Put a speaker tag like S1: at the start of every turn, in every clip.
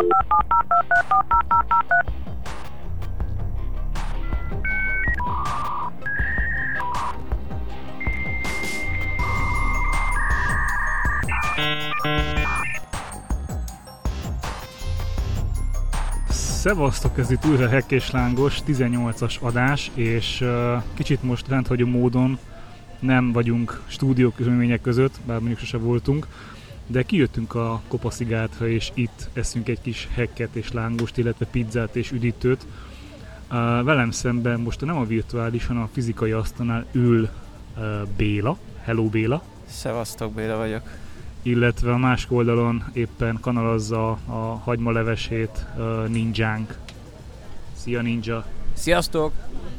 S1: Szevasztok, ez itt újra Hack és Lángos 18-as adás, és kicsit most rendhagyó módon nem vagyunk stúdiókörülmények között, bár mondjuk sose voltunk, de kijöttünk a Kopaszigátra, és itt eszünk egy kis hacket és lángost, illetve pizzát és üdítőt. Velem szemben most nem a virtuális, hanem a fizikai asztalnál ül Béla. Hello Béla!
S2: Szevasztok, Béla vagyok.
S1: Illetve a másik oldalon éppen kanalazza a hagymalevesét ninjánk. Szia ninja!
S2: Sziasztok!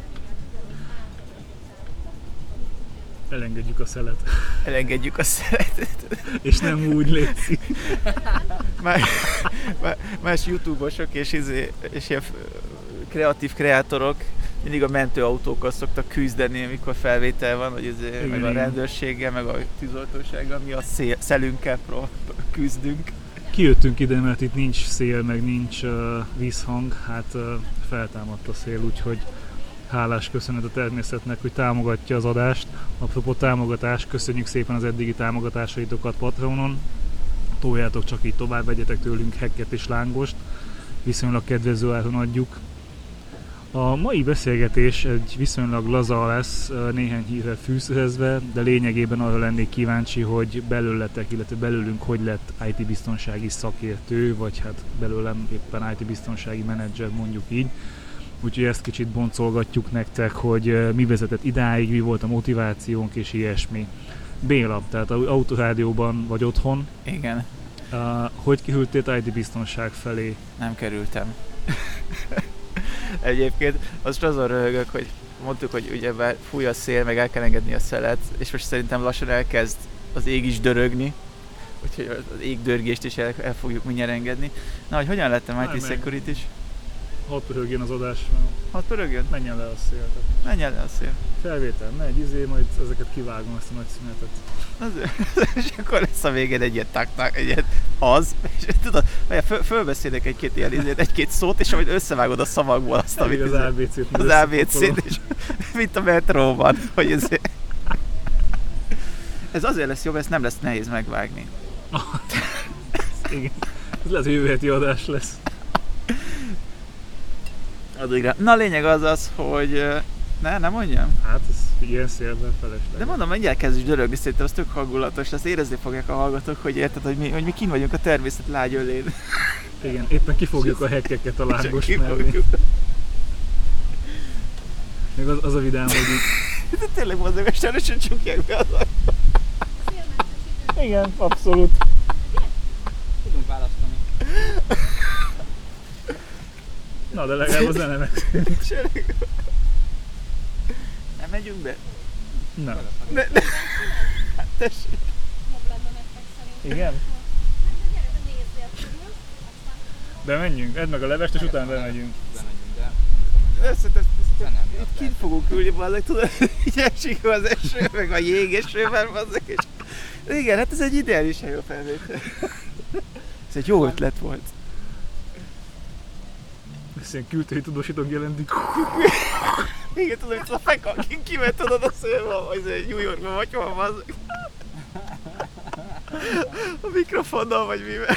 S1: Elengedjük a szelet.
S2: Elengedjük a szeletet.
S1: És nem úgy létszik.
S2: Más YouTube-osok és ilyen kreatív kreátorok mindig a mentőautókkal szoktak küzdeni, amikor felvétel van, hogy meg a rendőrséggel, meg a tűzoltósággal, mi a szelünkkel küzdünk.
S1: Kijöttünk ide, mert itt nincs szél, meg nincs vízhang, hát feltámadt a szél, úgyhogy hálás köszönet a természetnek, hogy támogatja az adást. Apropó támogatás, köszönjük szépen az eddigi támogatásaitokat Patreonon. Toljátok csak így tovább, vegyetek tőlünk hacket és lángost, viszonylag kedvező áron adjuk. A mai beszélgetés egy viszonylag laza lesz, néhány hírrel fűszerezve, de lényegében arra lennék kíváncsi, hogy belőletek, illetve belőlünk hogy lett IT-biztonsági szakértő, vagy hát belőlem éppen IT-biztonsági menedzser, mondjuk így. Úgyhogy ezt kicsit boncolgatjuk nektek, hogy mi vezetett idáig, mi volt a motivációnk és ilyesmi. Béla, tehát Autorádióban vagy otthon.
S2: Igen.
S1: Hogy kerültél IT-biztonság felé?
S2: Nem kerültem. Egyébként most azon röhögök, hogy mondtuk, hogy ugye fúj a szél, meg el kell engedni a szelet, és most szerintem lassan elkezd az ég is dörögni, úgyhogy az égdörgést is el fogjuk mindjárt engedni. Na, hogy hogyan lettem IT security-s?
S1: Hadd pörögjön az adás.
S2: Hadd pörögjön?
S1: Menjen le a szél.
S2: Menjen le a szél.
S1: Felvétel, megy, majd ezeket kivágom, ezt a nagy szünetet.
S2: És akkor lesz a végén egy ilyen tak-tak, egy ilyen az, és tudod, fölbeszélek egy-két szót, és amit összevágod a szavakból azt, amit
S1: az ABC-t.
S2: Az ABC-t, és mint a metróban, hogy ez azért lesz jobb, ezt nem lesz nehéz megvágni.
S1: Igen, ez lehet, hogy jövő heti adás lesz.
S2: Addigra. Na, a lényeg az, hogy nem mondjam?
S1: Hát ez ilyen szélben felesleg.
S2: De mondom, mindjárt kezd is dörögni, szerintem az tök hangulatos, ezt érezni fogják a hallgatók, hogy érted, hogy mi kint vagyunk a természet lágy ölén.
S1: Igen, éppen kifogjuk a hackeket a lángos mellé. Még az a vidám, hogy így...
S2: De tényleg mozdog, és sem csukják be az ajtót.
S1: Igen, abszolút.
S2: Tudunk választani.
S1: Na, de legalább az nem
S2: megyünk be?
S1: Nem.
S2: Hát tessék.
S1: Igen? Bemenjünk, edd meg a levest, és utána bemegyünk.
S2: De szerintem itt kint fogunk ülni, bazdek, tudod, így esik az eső, meg a jégesővel, bazdek, és... Igen, hát ez egy ideális hely a felvétel. Ez egy jó ötlet volt.
S1: Ezt ilyen kültői tudósítók jelentik.
S2: Igen, tudom, hogy a feka, kiment tudod a szélbe, vagy New Yorkban vagy hol van. A mikrofonnal vagy mivel.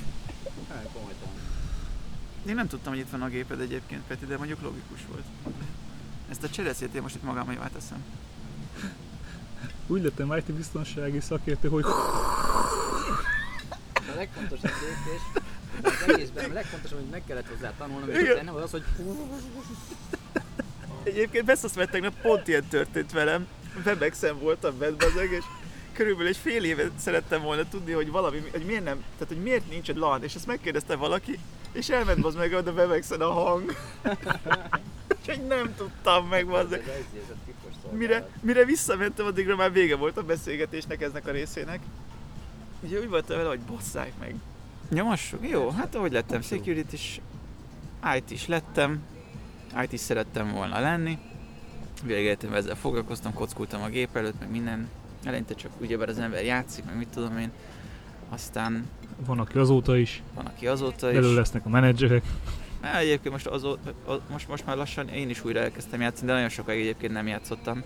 S2: Én nem tudtam, hogy itt van a géped egyébként, Peti, de mondjuk logikus volt. Ezt a csereszét én most itt magammal áteszem.
S1: Úgy lettem IT-biztonsági szakértő, hogy...
S3: A legfontosabb lépés, az egészben a legfontosabb, hogy meg kellett hozzá tanulnom, és nem az, hogy...
S2: Egyébként beszélsz, mert tegnap pont ilyen történt velem. Webexen voltam bent bazeg, és körülbelül egy fél évet szerettem volna tudni, hogy valami, hogy miért nem, tehát hogy miért nincs egy LAN, és ezt megkérdezte valaki, és elment bazd meg a Webexen a hang. Úgyhogy nem tudtam meg bazeg. Mire visszamentem, addigra már vége volt a beszélgetésnek, eznek a részének. Ugye úgy voltam vele, hogy bosszák meg. Nyomassuk? Jó, hát ahogy lettem security is, IT is lettem. IT is szerettem volna lenni. Végegyetemben ezzel foglalkoztam, kockultam a gép előtt, meg minden. Eleinte csak ugyebár az ember játszik, meg mit tudom én. aztán
S1: Van, aki azóta is.
S2: van, aki azóta is.
S1: Belül lesznek a menedzserek.
S2: Egyébként most már lassan én is újra elkezdtem játszani, de nagyon sokáig egyébként nem játszottam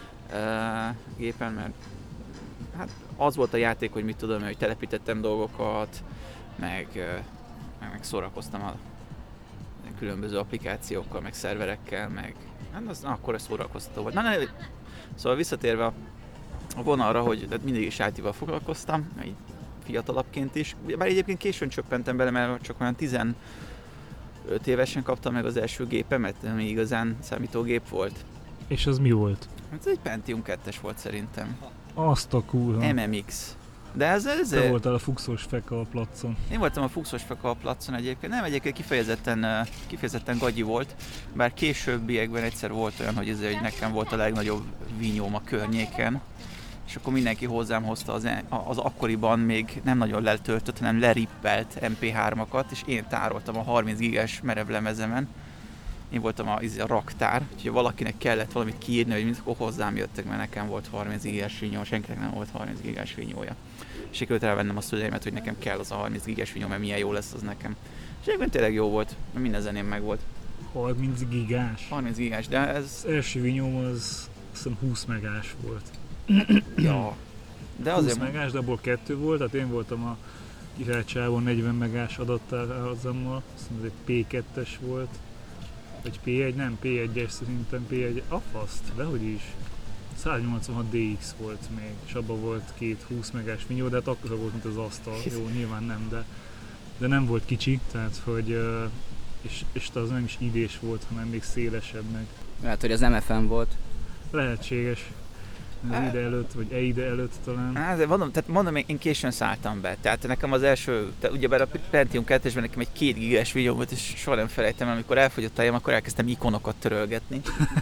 S2: gépen, mert hát az volt a játék, hogy mit tudom, hogy telepítettem dolgokat, meg szórakoztam a különböző applikációkkal, meg szerverekkel, meg hát az akkor szórakoztató volt. Szóval visszatérve a vonalra, hogy mindig is IT-val foglalkoztam, így fiatalabbként is, bár egyébként későn csöppentem bele, mert csak olyan 15 évesen kaptam meg az első gépemet, ami igazán számítógép volt.
S1: És az mi volt?
S2: Ez egy Pentium 2-es volt szerintem.
S1: Azt a kurva.
S2: MMX. De ez...
S1: Te voltál a fuxos feka a placon.
S2: Én voltam a fuxos feka a placon egyébként. Nem, egyébként kifejezetten gagyi volt, bár későbbiekben egyszer volt olyan, hogy nekem volt a legnagyobb vinyóm a környéken, és akkor mindenki hozzám hozta az akkoriban még nem nagyon letöltött, hanem lerippelt MP3-akat, és én tároltam a 30 gigás merevlemezemen. Én voltam a raktár, úgyhogy valakinek kellett valamit kiírni, hogy mint akkor hozzám jöttek, mert nekem volt 30 gigás vinyó, senkinek nem volt 30 gigás vinyója. Sikerült elvennem a szüleimet, hogy nekem kell az a 30 gigás vinyó, mert milyen jó lesz az nekem. És egyébként tényleg jó volt, mert minden zeném meg volt.
S1: 30 gigás?
S2: 30 gigás, de ez...
S1: Az első vinyóm az azt 20 megás volt.
S2: Ja. De
S1: 20
S2: azért
S1: megás, de abból 2 volt, tehát én voltam a királycsávon 40 megás adattárházammal, azt mondom, ez egy P2-es volt. Vagy P1, nem P1-es, szerintem P1, a faszt, dehogy is. 186 DX volt még, és abban volt 2 20 megás vinyó, de hát akkor volt, mint az asztal. Jó, nyilván nem, de nem volt kicsi, tehát hogy... És az nem is idés volt, hanem még szélesebb meg.
S3: Lehet, hogy az MFN volt.
S1: Lehetséges. Az ide előtt, vagy ide előtt talán.
S2: Hát, de mondom, én későn szálltam be. Tehát nekem az első, ugyebár a Pentium 2-esben nekem egy 2 gigás vinyó volt, és soha nem felejtem, amikor elfogyott a helyem, akkor elkezdtem ikonokat törölgetni.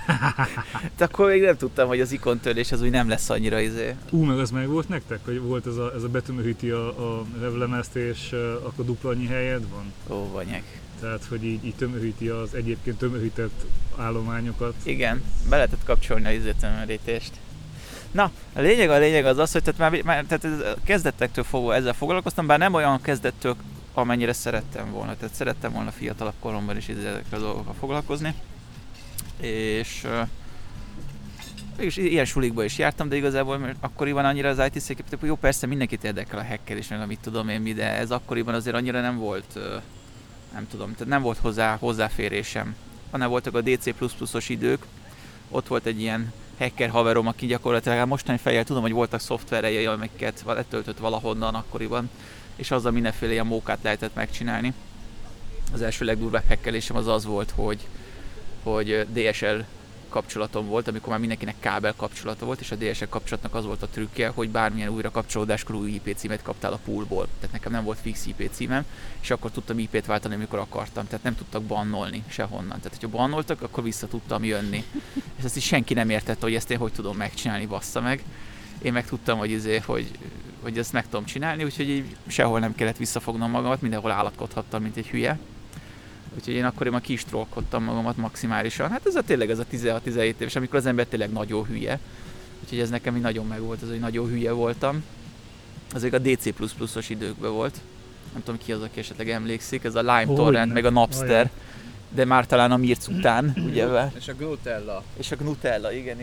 S2: De akkor még nem tudtam, hogy az ikontörlés az úgy nem lesz annyira
S1: Meg az meg volt nektek, hogy volt ez a betömöríti a revlemezt, és akkor dupla annyi helyed van?
S2: Ó, vanyek.
S1: Tehát, hogy így tömöríti az egyébként tömörített állományokat.
S2: Igen, be lehetett kapcsolni a tömörítést. Na, a lényeg az, hogy tehát kezdettektől fogva ezzel foglalkoztam, bár nem olyan kezdettől, amennyire szerettem volna. Tehát szerettem volna fiatalabb koromban is ezekkel a dolgokkal foglalkozni. És ilyen sulikba is jártam, de igazából mert akkoriban annyira az IT széképítők, hogy jó, persze mindenkit érdekel a hackelés, meg amit tudom én mi, de ez akkoriban azért annyira nem volt, nem tudom, tehát nem volt hozzáférésem. Annál voltak a DC++-os idők, ott volt egy ilyen hacker haverom, aki gyakorlatilag mostani fejjel tudom, hogy voltak szoftverei, amiket letöltött valahonnan akkoriban, és azzal mindenféle ilyen mókát lehetett megcsinálni. Az első legdurvább hackelésem az volt, hogy DSL kapcsolatom volt, amikor már mindenkinek kábel kapcsolata volt, és a DSL kapcsolatnak az volt a trükkje, hogy bármilyen újra kapcsolódáskor új IP címet kaptál a poolból. Tehát nekem nem volt fix IP címem, és akkor tudtam IP-t váltani, amikor akartam. Tehát nem tudtak bannolni sehonnan. Tehát, hogyha bannoltak, akkor vissza tudtam jönni. És ezt is senki nem értette, hogy ezt én hogy tudom megcsinálni, bassza meg. Én meg tudtam, hogy ezt meg tudom csinálni, úgyhogy így sehol nem kellett visszafognom magamat, mindenhol állatkodhattam, mint egy hülye. Úgyhogy én akkoriban ki is trollkodtam magamat maximálisan. Hát ez tényleg ez a 16-17 éves, amikor az ember tényleg nagyon hülye. Úgyhogy ez nekem így nagyon megvolt, az, hogy nagyon hülye voltam. Az a DC++-os időkben volt. Nem tudom ki az, aki esetleg emlékszik, ez a Lime Torrent, meg a Napster. De már talán a Mirc után, ugye?
S3: És a Gnutella.
S2: És a Gnutella, igen.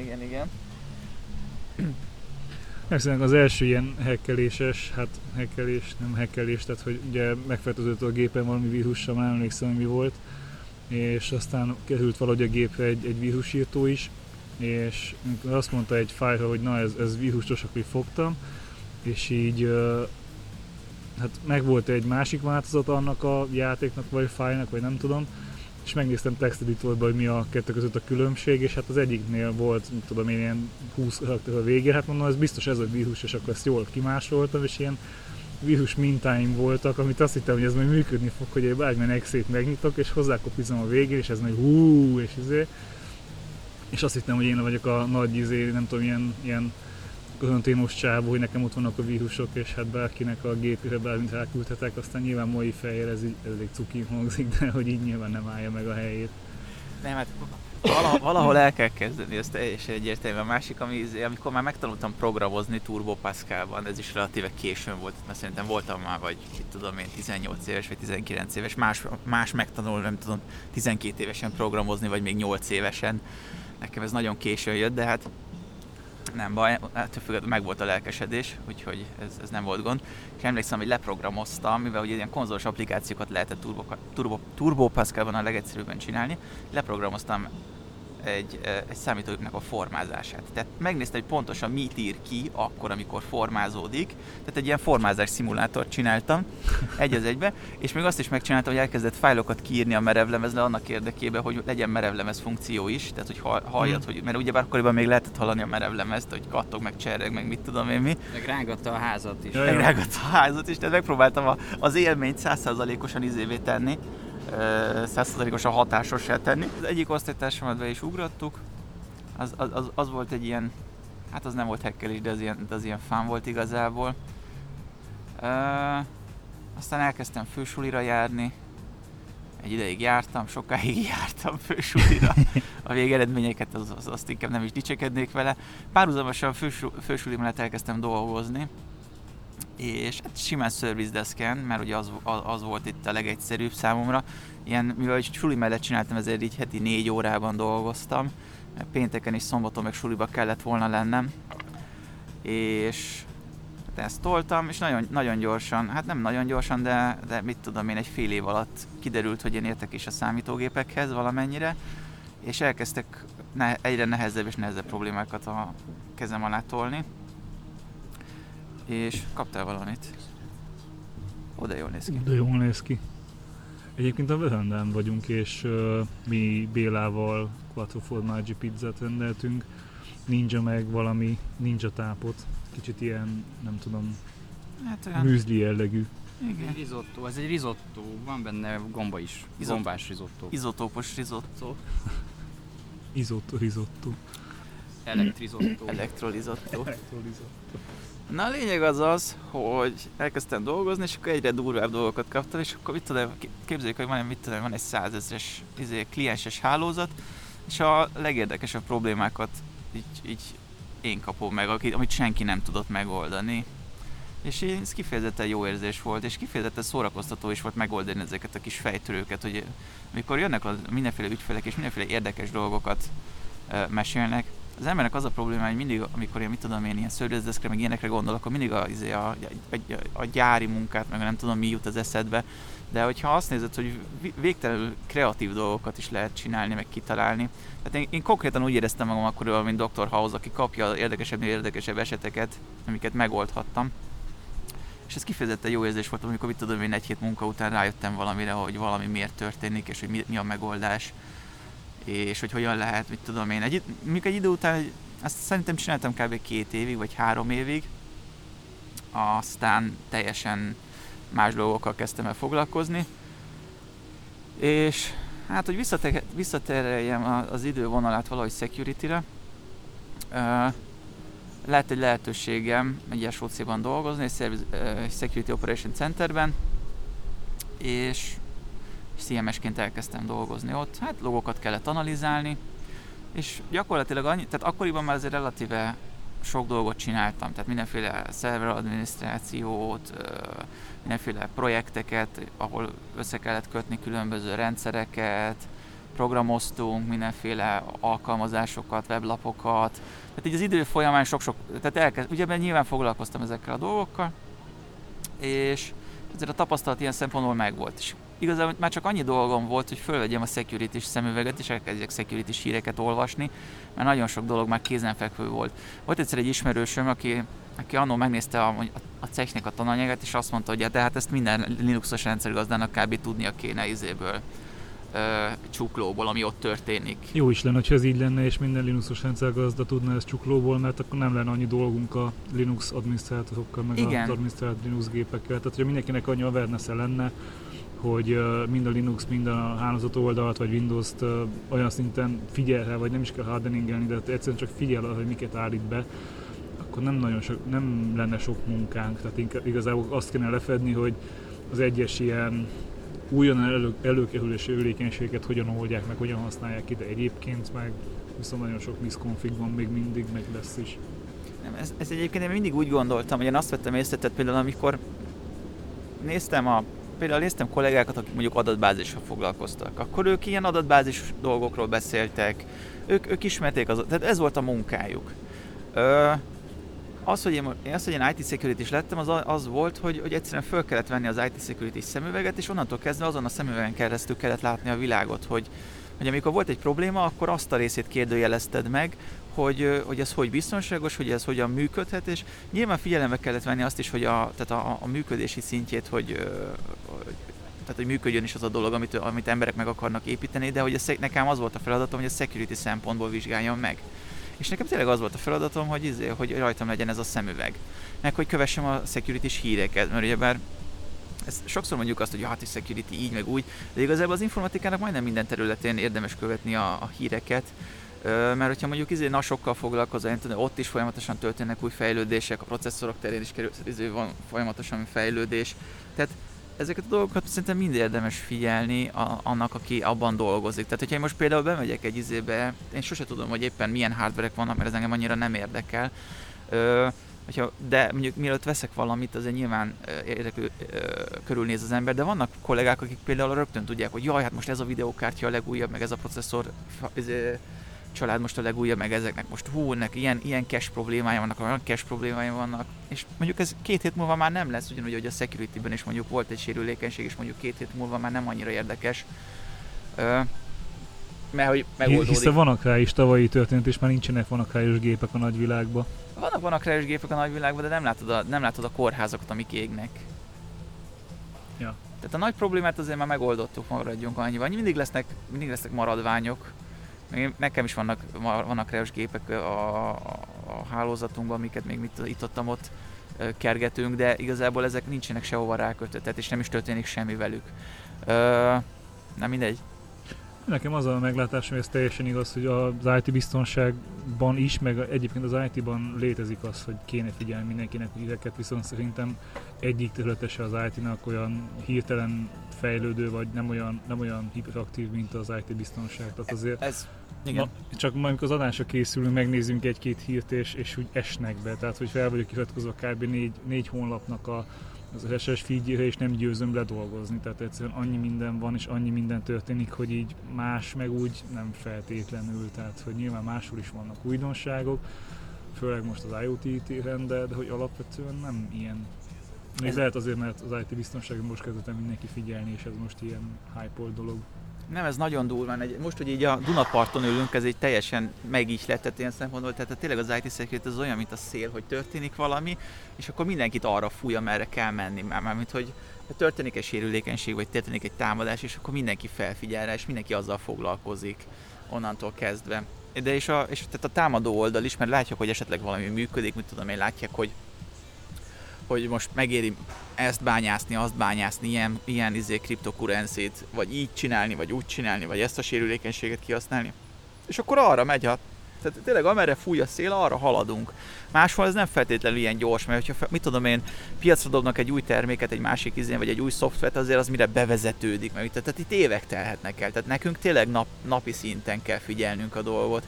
S1: Megszerűen az első ilyen hackeléses, nem hackelés, tehát hogy ugye megfertőzött a gépen valami vírussal, már nem emlékszem, hogy mi volt, és aztán került valahogy a gépre egy vírusírtó is, és azt mondta egy fájlra, hogy na ez vírusos, akkor így fogtam, és így hát megvolt egy másik változat annak a játéknak, vagy fájlnak, vagy nem tudom, és megnéztem texteditorban, hogy mi a kettő között a különbség, és hát az egyiknél volt, tudom én, ilyen 20 karakter a végén, hát mondom, ez biztos ez a vírus, és akkor ezt jól kimásoltam, és ilyen vírus mintáim voltak, amit azt hittem, hogy ez majd működni fog, hogy egy bármilyen exét megnyitok, és hozzákopizom a végén, és ez majd és azt hittem, hogy én vagyok a nagy nem tudom, ilyen karanténos csávó, hogy nekem ott vannak a vírusok, és hát bárkinek a gépére bármit elküldhetek, aztán nyilván mai fejjel ez elég cukin hangzik, de hogy így nyilván nem állja meg a helyét.
S2: Nem, hát Valahol el kell kezdeni, ez teljesen egyértelmű. A másik, amikor már megtanultam programozni Turbo Pascalban, ez is relatíve későn volt, mert szerintem voltam már vagy, mit tudom én, 18 éves vagy 19 éves, más megtanul, nem tudom, 12 évesen programozni, vagy még 8 évesen. Nekem ez nagyon későn jött, de hát nem baj, ettől függetlenül meg volt a lelkesedés, úgyhogy ez nem volt gond. És emlékszem, hogy leprogramoztam, mivel ugye ilyen konzolos applikációkat lehetett Turbo Pascalban a legegyszerűbben csinálni, leprogramoztam egy számítógépnek a formázását. Tehát megnéztem, hogy pontosan mit ír ki akkor, amikor formázódik. Tehát egy ilyen formázás szimulátort csináltam egy az egybe, és még azt is megcsináltam, hogy elkezdett fájlokat kiírni a merevlemezre annak érdekében, hogy legyen merevlemez funkció is, tehát hogy halljad, hogy, mert ugyebár akkoriban még lehetett hallani a merevlemezt, hogy kattog, meg csereg, meg mit tudom én mi.
S3: Meg rángatta a házat is.
S2: Megrángatta a házat is, tehát megpróbáltam az élményt 100%-osan izévé tenni. 100%-osan hatásossá tenni. Az egyik osztálytársamat be is ugrottuk, az volt egy ilyen, hát az nem volt hekkelés, de az ilyen fun volt igazából. Aztán elkezdtem fősulira járni, egy ideig jártam, sokáig jártam fősulira. A végeredményeket azt inkább nem is dicsekednék vele. Párhuzamosan fősuli mellett elkezdtem dolgozni, és hát simán service desken, mert ugye az volt itt a legegyszerűbb számomra. Ilyen, mivel suli mellett csináltam, ezért így heti 4 órában dolgoztam. Pénteken és szombaton meg suliba kellett volna lennem. És ezt toltam, és nagyon, nagyon gyorsan, hát nem nagyon gyorsan, de mit tudom én, egy fél év alatt kiderült, hogy én értek is a számítógépekhez valamennyire, és elkezdtek egyre nehezebb és nehezebb problémákat a kezem alá tolni. És kaptál valamit? Oda jól néz ki.
S1: De jól néz ki. Egyébként a Vehendán vagyunk, és mi Bélával Quattro Formaggi pizzát rendeltünk. Ninja meg valami ninja tápot. Kicsit ilyen, nem tudom,
S2: hát olyan
S1: műzli jellegű.
S3: Igen. Risotto, ez egy risotto, van benne gomba is. Gombás risotto.
S2: Izotópos risotto.
S1: Risotto.
S3: Elektrizotto.
S2: Elektrolizotto. Na a lényeg az, hogy elkezdtem dolgozni, és akkor egyre durvább dolgokat kaptam, és akkor képzeljük, hogy van egy 100 000-es klienses hálózat, és a legérdekesebb problémákat így én kapom meg, amit senki nem tudott megoldani. És ez kifejezetten jó érzés volt, és kifejezetten szórakoztató is volt megoldani ezeket a kis fejtörőket, hogy amikor jönnek a mindenféle ügyfelek és mindenféle érdekes dolgokat mesélnek, az embernek az a probléma, hogy mindig, amikor ilyen service-deskre, meg ilyenekre gondol, akkor mindig a gyári munkát, meg nem tudom mi jut az eszedbe, de hogyha azt nézed, hogy végtelenül kreatív dolgokat is lehet csinálni, meg kitalálni. Tehát én konkrétan úgy éreztem magam akkoriban, mint Dr. House, aki kapja érdekesebb eseteket, amiket megoldhattam. És ez kifejezetten jó érzés volt, amikor én egy hét munka után rájöttem valamire, hogy valami miért történik, és hogy mi a megoldás. És hogy hogyan lehet, mit tudom én. Egy idő után, azt szerintem csináltam kb. 2 évig, vagy 3 évig, aztán teljesen más dolgokkal kezdtem el foglalkozni, és hát, hogy visszatereljem az idővonalát valahogy security-re, lett egy lehetőségem egy SOC-ban dolgozni, egy Security Operation Centerben, és CMS-ként elkezdtem dolgozni ott, hát logokat kellett analizálni, és gyakorlatilag tehát akkoriban már azért relatíve sok dolgot csináltam, tehát mindenféle szerveradminisztrációt, mindenféle projekteket, ahol össze kellett kötni különböző rendszereket, programoztunk mindenféle alkalmazásokat, weblapokat, tehát így az idő folyamán ugye nyilván foglalkoztam ezekkel a dolgokkal, és ezért a tapasztalat ilyen szempontból megvolt is. Igazából már csak annyi dolgom volt, hogy fölvegyem a security-s szemüveget, és elkezdjek security-s híreket olvasni, mert nagyon sok dolog már kézenfekvő volt. Volt egyszer egy ismerősöm, aki annól megnézte a cechnek a tananyagát, és azt mondta, hogy de hát ezt minden Linuxos rendszergazdának kb. Tudnia kéne csuklóból, ami ott történik.
S1: Jó is lenne, ha ez így lenne, és minden Linuxos rendszergazda tudna ezt csuklóból, mert akkor nem lenne annyi dolgunk a Linux adminisztrátorokkal, meg az adminisztrált Linux gépekkel. Tehát, hogyha mindenkinek annyi awareness-e lenne, hogy mind a Linux, mind a hálózat oldalt, vagy Windows-t olyan szinten figyel, vagy nem is kell hardeningelni, de egyszerűen csak figyel, hogy miket állít be, akkor nem lenne sok munkánk. Tehát igazából azt kéne lefedni, hogy az egyes ilyen újonnan előkerülési élékenységet hogyan oldják meg, hogyan használják ide egyébként, meg viszont nagyon sok misconfig van még mindig, meg lesz is.
S2: Nem, ez egyébként én mindig úgy gondoltam, hogy én azt vettem észre, tehát például amikor néztem kollégákat, akik mondjuk adatbázissal foglalkoztak, akkor ők ilyen adatbázis dolgokról beszéltek, ők ismerték tehát ez volt a munkájuk. Az, hogy én IT security-s lettem, az volt, hogy egyszerűen föl kellett venni az IT security szemüveget, és onnantól kezdve azon a szemüvegen keresztül kellett látni a világot, hogy amikor volt egy probléma, akkor azt a részét kérdőjelezted meg, hogy ez hogy biztonságos, hogy ez hogyan működhet, és nyilván figyelembe kellett venni azt is, hogy a működési szintjét, hogy működjön is az a dolog, amit emberek meg akarnak építeni, de hogy nekem az volt a feladatom, hogy a security szempontból vizsgáljam meg. És nekem tényleg az volt a feladatom, hogy rajtam legyen ez a szemüveg. Meg hogy kövessem a security-s híreket, mert ugyebár sokszor mondjuk azt, hogy hát security így meg úgy, de igazából az informatikának majdnem minden területén érdemes követni a híreket, mert hogyha mondjuk NAS-okkal foglalkozol, ott is folyamatosan történnek új fejlődések, a processzorok terén is van folyamatosan fejlődés. Tehát ezeket a dolgokat szerintem mind érdemes figyelni annak, aki abban dolgozik. Tehát, hogyha én most például bemegyek egy én sose tudom, hogy éppen milyen hardverek vannak, mert ez engem annyira nem érdekel. De mondjuk mielőtt veszek valamit, azért nyilván körülnéz az ember, de vannak kollégák, akik például rögtön tudják, hogy jaj, hát most ez a videókártya a legújabb, meg ez a processzor család most a legújabb, meg ezeknek most ennek ilyen cache problémája vannak, olyan cache problémája vannak, és mondjuk ez 2 hét múlva már nem lesz, ugyanúgy, hogy a security-ben is mondjuk volt egy sérülékenység, és mondjuk 2 hét múlva már nem annyira érdekes, mert hogy megoldódik.
S1: Hiszen vannak rá is tavalyi történet, és már nincsenek vannak rájos gépek a nagyvilágban.
S2: Vannak rájos gépek a nagyvilágban, de nem látod a kórházakat, amik égnek.
S1: Ja.
S2: Tehát a nagy problémát azért már megoldottuk, maradjunk annyival. Mindig lesznek maradványok. Nekem is vannak rájos gépek a hálózatunkban, amiket még itt-ott kergetünk, de igazából ezek nincsenek sehova rákötve, és nem is történik semmi velük. Nem mindegy.
S1: Nekem az a meglátásom, hogy ez teljesen igaz, hogy az IT biztonságban is, meg egyébként az IT-ban létezik az, hogy kéne figyelni mindenkinek híreket, viszont szerintem egyik területe se az IT-nak olyan hirtelen fejlődő, vagy nem olyan hiperaktív, mint az IT biztonság. Tehát azért
S2: igen.
S1: Csak amikor az adásra készülünk, megnézzünk egy-két hírt, és úgy esnek be. Tehát, hogy fel vagyok iratkozva kb. 4 honlapnak az RSS feedjére, és nem győzöm ledolgozni. Tehát egyszerűen annyi minden van, és annyi minden történik, hogy így más meg úgy nem feltétlenül. Tehát, hogy nyilván máshol is vannak újdonságok, főleg most az IoT téren, de hogy alapvetően nem ilyen. Még lehet azért, mert az IT biztonságon most kezdett mindenki figyelni, és ez most ilyen hype dolog.
S2: Nem, ez nagyon durván. Most, hogy így a Dunaparton ülünk, ez egy teljesen megihletett ilyen szempontból, tehát tényleg az IT security az olyan, mint a szél, hogy történik valami, és akkor mindenkit arra fúj, amerre kell menni. Mármint, hogy történik egy sérülékenység, vagy történik egy támadás, és akkor mindenki felfigyel rá, és mindenki azzal foglalkozik onnantól kezdve. De és tehát a támadó oldal is, mert látják, hogy esetleg valami működik, mit tudom én, látják, hogy most megéri ezt bányászni, azt bányászni, ilyen cryptocurrency-t, vagy így csinálni, vagy úgy csinálni, vagy ezt a sérülékenységet kihasználni. És akkor arra megy, tehát tényleg amerre fúj a szél, arra haladunk. Máshol ez nem feltétlenül ilyen gyors, mert hogyha, mit tudom én, piacra dobnak egy új terméket, egy másik vagy egy új szoftvert, azért az mire bevezetődik, tehát itt évek telhetnek el. Tehát nekünk tényleg napi szinten kell figyelnünk a dolgot.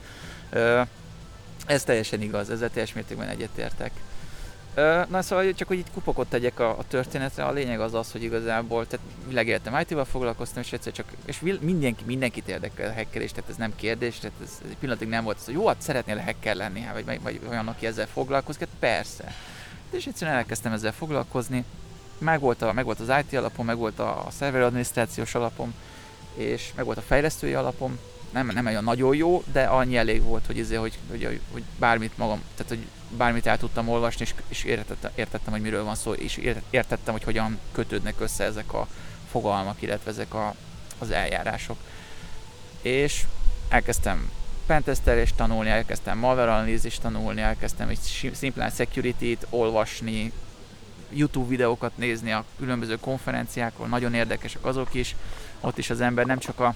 S2: Ez teljesen igaz, ezzel teljes mértékben egyetértek. Na szóval csak hogy itt kupokot tegyek a történetre, a lényeg az, hogy igazából, tehát világéletem IT-val foglalkoztam, és egyszer és mindenkit érdekel a hackerés, tehát ez nem kérdés, tehát ez egy pillanatig nem volt az, hogy jó, hát szeretnél hacker lenni, vagy olyan, aki ezzel foglalkozik, hát persze. És egyszerűen elkezdtem ezzel foglalkozni, megvolt az IT alapom, megvolt a szerver adminisztrációs alapom, és megvolt a fejlesztői alapom, nem olyan nagyon jó, de annyi elég volt, hogy bármit magam, tehát hogy bármit el tudtam olvasni, és értettem, hogy miről van szó, és értettem, hogy hogyan kötődnek össze ezek a fogalmak, illetve ezek az eljárások. És elkezdtem pentesztelést tanulni, elkezdtem malware analízist tanulni, elkezdtem egy szimplán security-t olvasni, YouTube videókat nézni a különböző konferenciákon, nagyon érdekesek azok is. Ott is az ember nem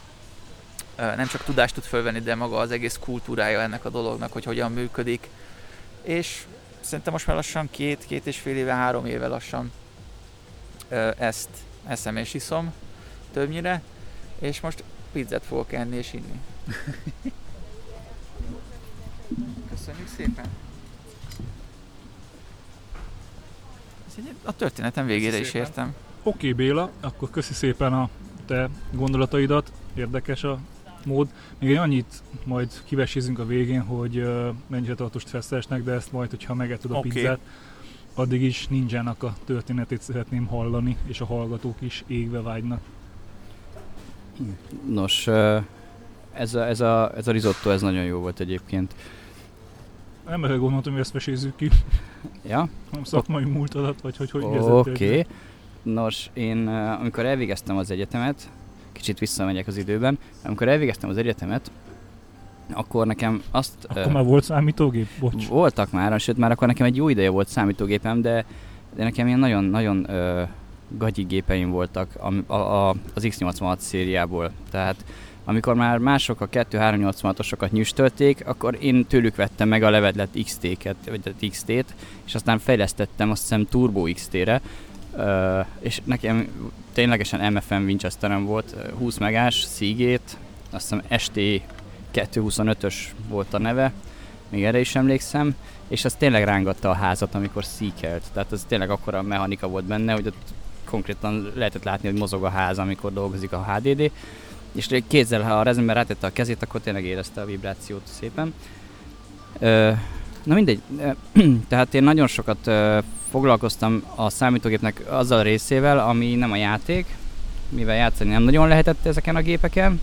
S2: csak tudást tud fölvenni, de maga az egész kultúrája ennek a dolognak, hogy hogyan működik. És szerintem most már lassan 2,5 éve, 3 éve laszsan ezt eszem és iszom. többnyire, és most pizzát fogok enni és inni. Köszönjük szépen! A történetem végére is értem.
S1: Oké, Béla, akkor köszi szépen a te gondolataidat, érdekes a mód. Még egy annyit majd kivesézünk a végén, hogy mennyire tartost feszesnek, de ezt majd, hogyha megetted a pizzát, addig is Ninjának a történetét szeretném hallani, és a hallgatók is égve vágynak.
S4: Nos, ez a risotto, ez nagyon jó volt egyébként.
S1: Nem erre gondoltam, hogy ezt vesézzük ki.
S4: Ja?
S1: Nem szakmai múltadat, vagy hogy
S4: Oké. Nos, én amikor elvégeztem az egyetemet, kicsit visszamegyek az időben, amikor elvégeztem az egyetemet, akkor nekem azt...
S1: Akkor már volt számítógép? Bocs.
S4: Voltak már, sőt már akkor nekem egy jó ideje volt számítógépem, de nekem ilyen nagyon gagyi gépeim voltak az X86 szériából. Tehát amikor már mások a 2386-osokat nyüstölték, akkor én tőlük vettem meg a levedlet XT-ket, vagy XT-t, és aztán fejlesztettem azt hiszem Turbo XT-re, és nekem ténylegesen MFM Winchesterem volt, 20 megás, Seagate, azt hiszem ST225-ös volt a neve, még erre is emlékszem, és az tényleg rángatta a házat, amikor szíkelt. Tehát az tényleg akkora mechanika volt benne, hogy ott konkrétan lehetett látni, hogy mozog a ház, amikor dolgozik a HDD, és kézzel, ha a rezemben rátette a kezét, akkor tényleg érezte a vibrációt szépen. Na mindegy, tehát én nagyon sokat foglalkoztam a számítógépnek azzal a részével, ami nem a játék, mivel játszani nem nagyon lehetett ezeken a gépeken,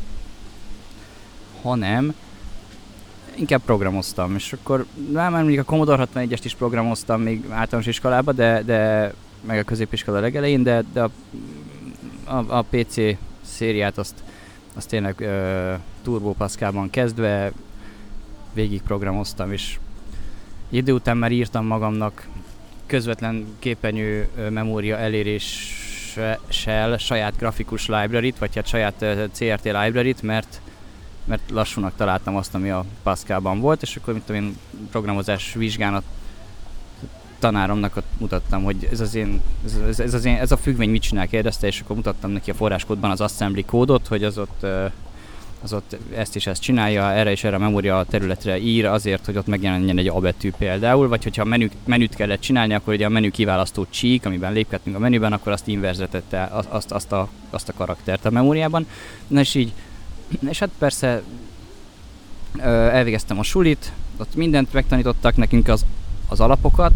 S4: hanem inkább programoztam, és akkor már mondjuk a Commodore 61-est is programoztam még általános iskolában, de meg a középiskola legelején, de a PC szériát azt tényleg Turbo Pascalban kezdve végig programoztam, és idő után már írtam magamnak közvetlen képernyő memória eléréssel saját grafikus library-t, vagy hát saját CRT library-t, mert lassúnak találtam azt, ami a Pascalban volt, és akkor én programozás vizsgán a tanáromnak mutattam, hogy ez a függvény mit csinál, kérdezte, és akkor mutattam neki a forráskódban az assembly kódot, hogy az ott ezt és ezt csinálja, erre és erre a memória területre ír azért, hogy ott megjelenjen egy A betű például, vagy hogyha menüt kellett csinálni, akkor ugye a menü kiválasztó csík, amiben lépkedtünk a menüben, akkor azt inverzetette azt a karaktert a memóriában. Na és így, és hát persze elvégeztem a sulit, ott mindent megtanítottak nekünk az alapokat.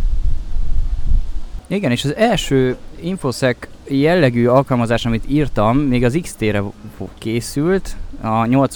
S4: Igen, és az első infosec jellegű alkalmazás, amit írtam, még az XT-re készült, a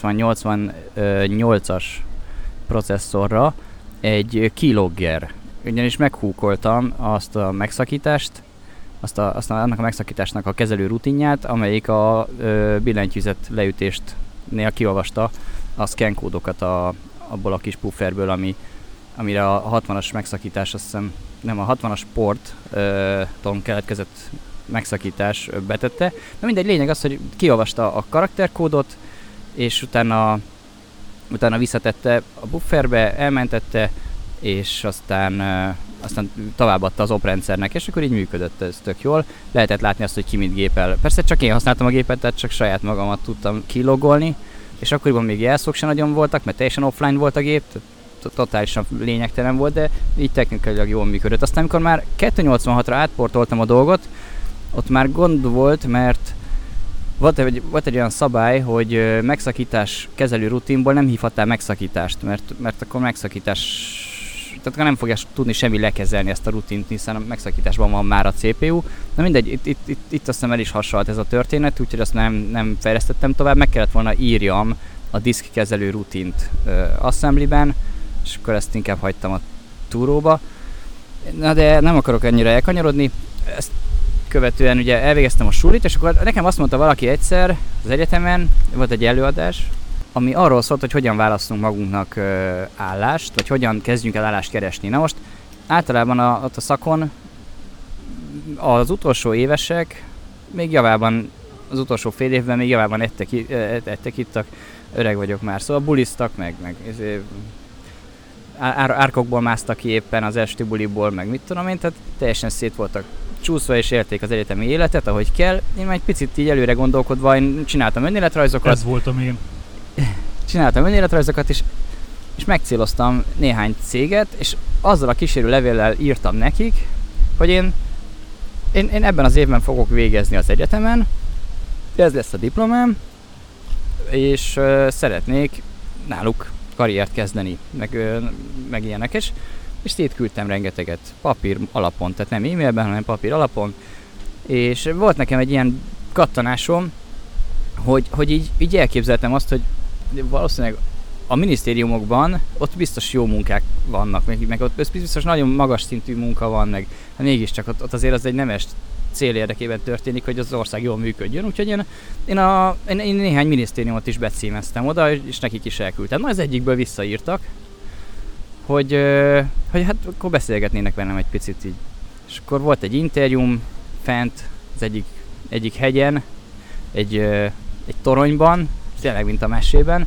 S4: 8088-as processzorra, egy keylogger. Ugyanis meghúkoltam azt a megszakítást, annak a megszakításnak a kezelő rutinját, amelyik a billentyűzet leütésnél kiolvasta a scan kódokat abból a kis pufferből, amire a 60-as megszakítás, azt hiszem, nem, a 60-as porton keletkezett megszakítás betette. Na mindegy, lényeg az, hogy kiolvasta a karakterkódot, és utána visszatette a bufferbe, elmentette, és aztán továbbadta az oprendszernek, és akkor így működött ez tök jól. Lehetett látni azt, hogy ki mit gépel. Persze csak én használtam a gépet, tehát csak saját magamat tudtam kilogolni, és akkoriban még jelszók sem nagyon voltak, mert teljesen offline volt a gép, totálisan lényegtelen volt, de így technikailag jól működött. Aztán amikor már 286-ra átportoltam a dolgot, ott már gond volt, mert volt egy olyan szabály, hogy megszakítás kezelő rutinból nem hívhattál megszakítást, mert akkor megszakítás, tehát akkor nem fogja tudni semmi lekezelni ezt a rutint, hiszen a megszakításban van már a CPU. Na mindegy, itt azt hiszem el is hasonlott ez a történet, úgyhogy azt nem fejlesztettem tovább, meg kellett volna írjam a diszk kezelő rutint assemblyben, és akkor ezt inkább hagytam a túróba. Na de nem akarok ennyire elkanyarodni. Ezt követően ugye elvégeztem a sulit, és akkor nekem azt mondta valaki egyszer az egyetemen, volt egy előadás, ami arról szólt, hogy hogyan választunk magunknak állást, vagy hogyan kezdjünk el állást keresni. Na most általában ott a szakon az utolsó évesek még javában, az utolsó fél évben még javában ettek, ittak, öreg vagyok már, szóval buliztak, meg árkokból másztak ki éppen az esti buliból, meg mit tudom én, tehát teljesen szét voltak csúszva és élték az egyetemi életet, ahogy kell. Én már egy picit így előre gondolkodva, én csináltam önéletrajzokat.
S1: Ez voltam én.
S4: Csináltam önéletrajzokat, és megcéloztam néhány céget, és azzal a kísérő levéllel írtam nekik, hogy én ebben az évben fogok végezni az egyetemen, ez lesz a diplomám, és szeretnék náluk karriert kezdeni, meg ilyenek, és szétküldtem rengeteget papír alapon, tehát nem e-mailben, hanem papír alapon, és volt nekem egy ilyen kattanásom, hogy így elképzeltem azt, hogy valószínűleg a minisztériumokban ott biztos jó munkák vannak, meg ott biztos nagyon magas szintű munka van, meg hát mégiscsak ott azért az egy nemes cél érdekében történik, hogy az ország jól működjön, úgyhogy én néhány minisztériumot is becímeztem oda, és nekik is elküldtem. Na, az egyikből visszaírtak, hogy hát akkor beszélgetnének velem egy picit így. És akkor volt egy interjúm fent az egyik hegyen, egy toronyban, tényleg mint a mesében,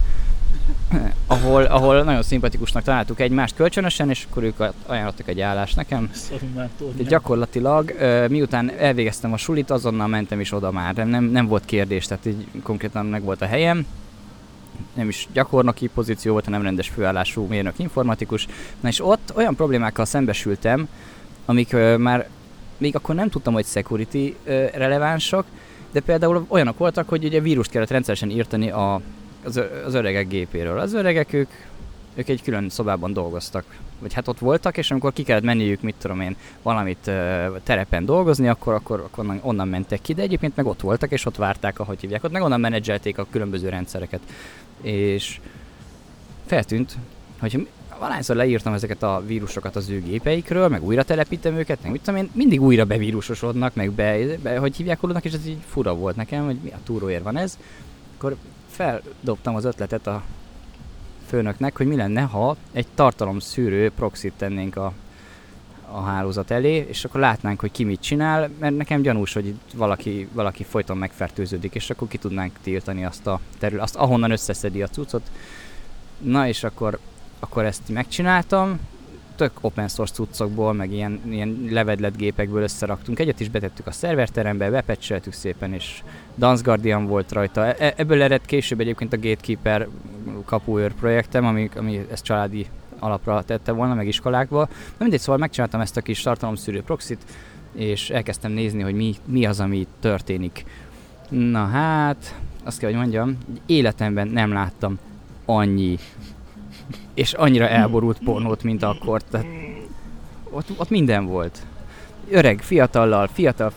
S4: ahol nagyon szimpatikusnak találtuk egymást kölcsönösen, és akkor ők ajánlottak egy állást nekem. De gyakorlatilag miután elvégeztem a sulit, azonnal mentem is oda már. Nem volt kérdés, tehát így konkrétan meg volt a helyem. Nem is gyakornoki pozíció volt, hanem rendes főállású mérnök informatikus. Na és ott olyan problémákkal szembesültem, amik már még akkor nem tudtam, hogy security relevánsak, de például olyanok voltak, hogy ugye vírust kellett rendszeresen írtani az öregek gépéről. Az öregek ők egy külön szobában dolgoztak, vagy hát ott voltak, és amikor ki kellett menniük, mit tudom én, valamit terepen dolgozni, akkor onnan mentek ki, de egyébként meg ott voltak, és ott várták, ahogy hívják, ott meg onnan menedzselték a különböző rendszereket. És feltűnt, hogy valahányszor leírtam ezeket a vírusokat az ő gépeikről, meg újra telepítem őket, meg mit tudom én, mindig újra bevírusosodnak, meg hogy hívják oldnak, és ez így fura volt nekem, hogy mi a túróér van ez. Akkor feldobtam az ötletet a főnöknek, hogy mi lenne, ha egy tartalomszűrő proxit tennénk a hálózat elé, és akkor látnánk, hogy ki mit csinál, mert nekem gyanús, hogy itt valaki folyton megfertőződik, és akkor ki tudnánk tiltani azt ahonnan összeszedi a cuccot. Na és akkor ezt megcsináltam, tök open source cuccokból, meg ilyen levedlet gépekből összeraktunk egyet, is betettük a szerverterembe, bepatcheltük szépen, és Dance Guardian volt rajta. Ebből eredt később egyébként a Gatekeeper kapuőr projektem, ami ezt családi alapra tette volna, meg iskolákba. Na mindegy, szóval megcsináltam ezt a kis tartalomszűrő proxit, és elkezdtem nézni, hogy mi az, ami történik. Na hát, azt kell, hogy mondjam, életemben nem láttam annyi és annyira elborult pornót, mint akkor. Tehát ott minden volt. Öreg, fiatallal,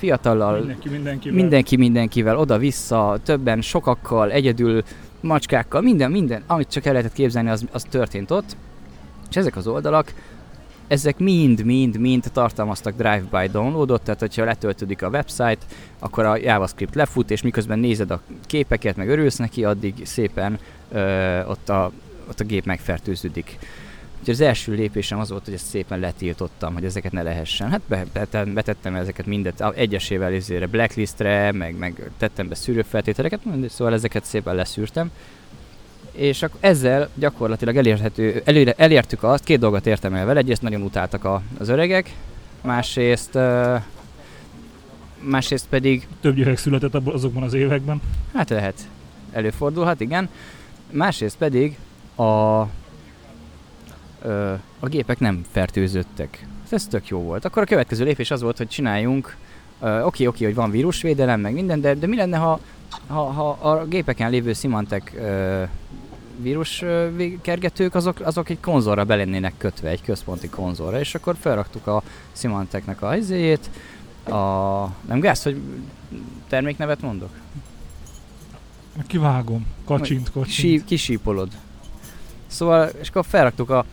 S4: mindenkivel, oda-vissza, többen, sokakkal, egyedül, macskákkal, minden, amit csak el lehetett képzelni, az történt ott. És ezek az oldalak, ezek mind tartalmaztak drive-by downloadot, tehát hogyha letöltődik a website, akkor a JavaScript lefut, és miközben nézed a képeket, meg örülsz neki, addig szépen ott a gép megfertőződik. Úgyhogy az első lépésem az volt, hogy ezt szépen letiltottam, hogy ezeket ne lehessen. Hát betettem ezeket mindet egyesével blacklistre, meg tettem be szűrőfeltételeket, szóval ezeket szépen leszűrtem. És akkor ezzel gyakorlatilag elértük azt, két dolgot értem el vele, egyrészt nagyon utáltak az öregek, másrészt pedig...
S1: Több gyerek született azokban az években.
S4: Hát lehet, előfordulhat, igen. Másrészt pedig a gépek nem fertőzöttek. Ez tök jó volt. Akkor a következő lépés az volt, hogy csináljunk, oké, hogy van vírusvédelem, meg minden, de mi lenne, ha a gépeken lévő Symantec víruskergetők, azok egy konzolra be lennének kötve, egy központi konzolra, és akkor felraktuk a Symantecnek a helyzéjét. Nem gáz, hogy terméknevet mondok?
S1: Kivágom. Kacsint.
S4: Kisípolod. Szóval, és akkor felraktuk a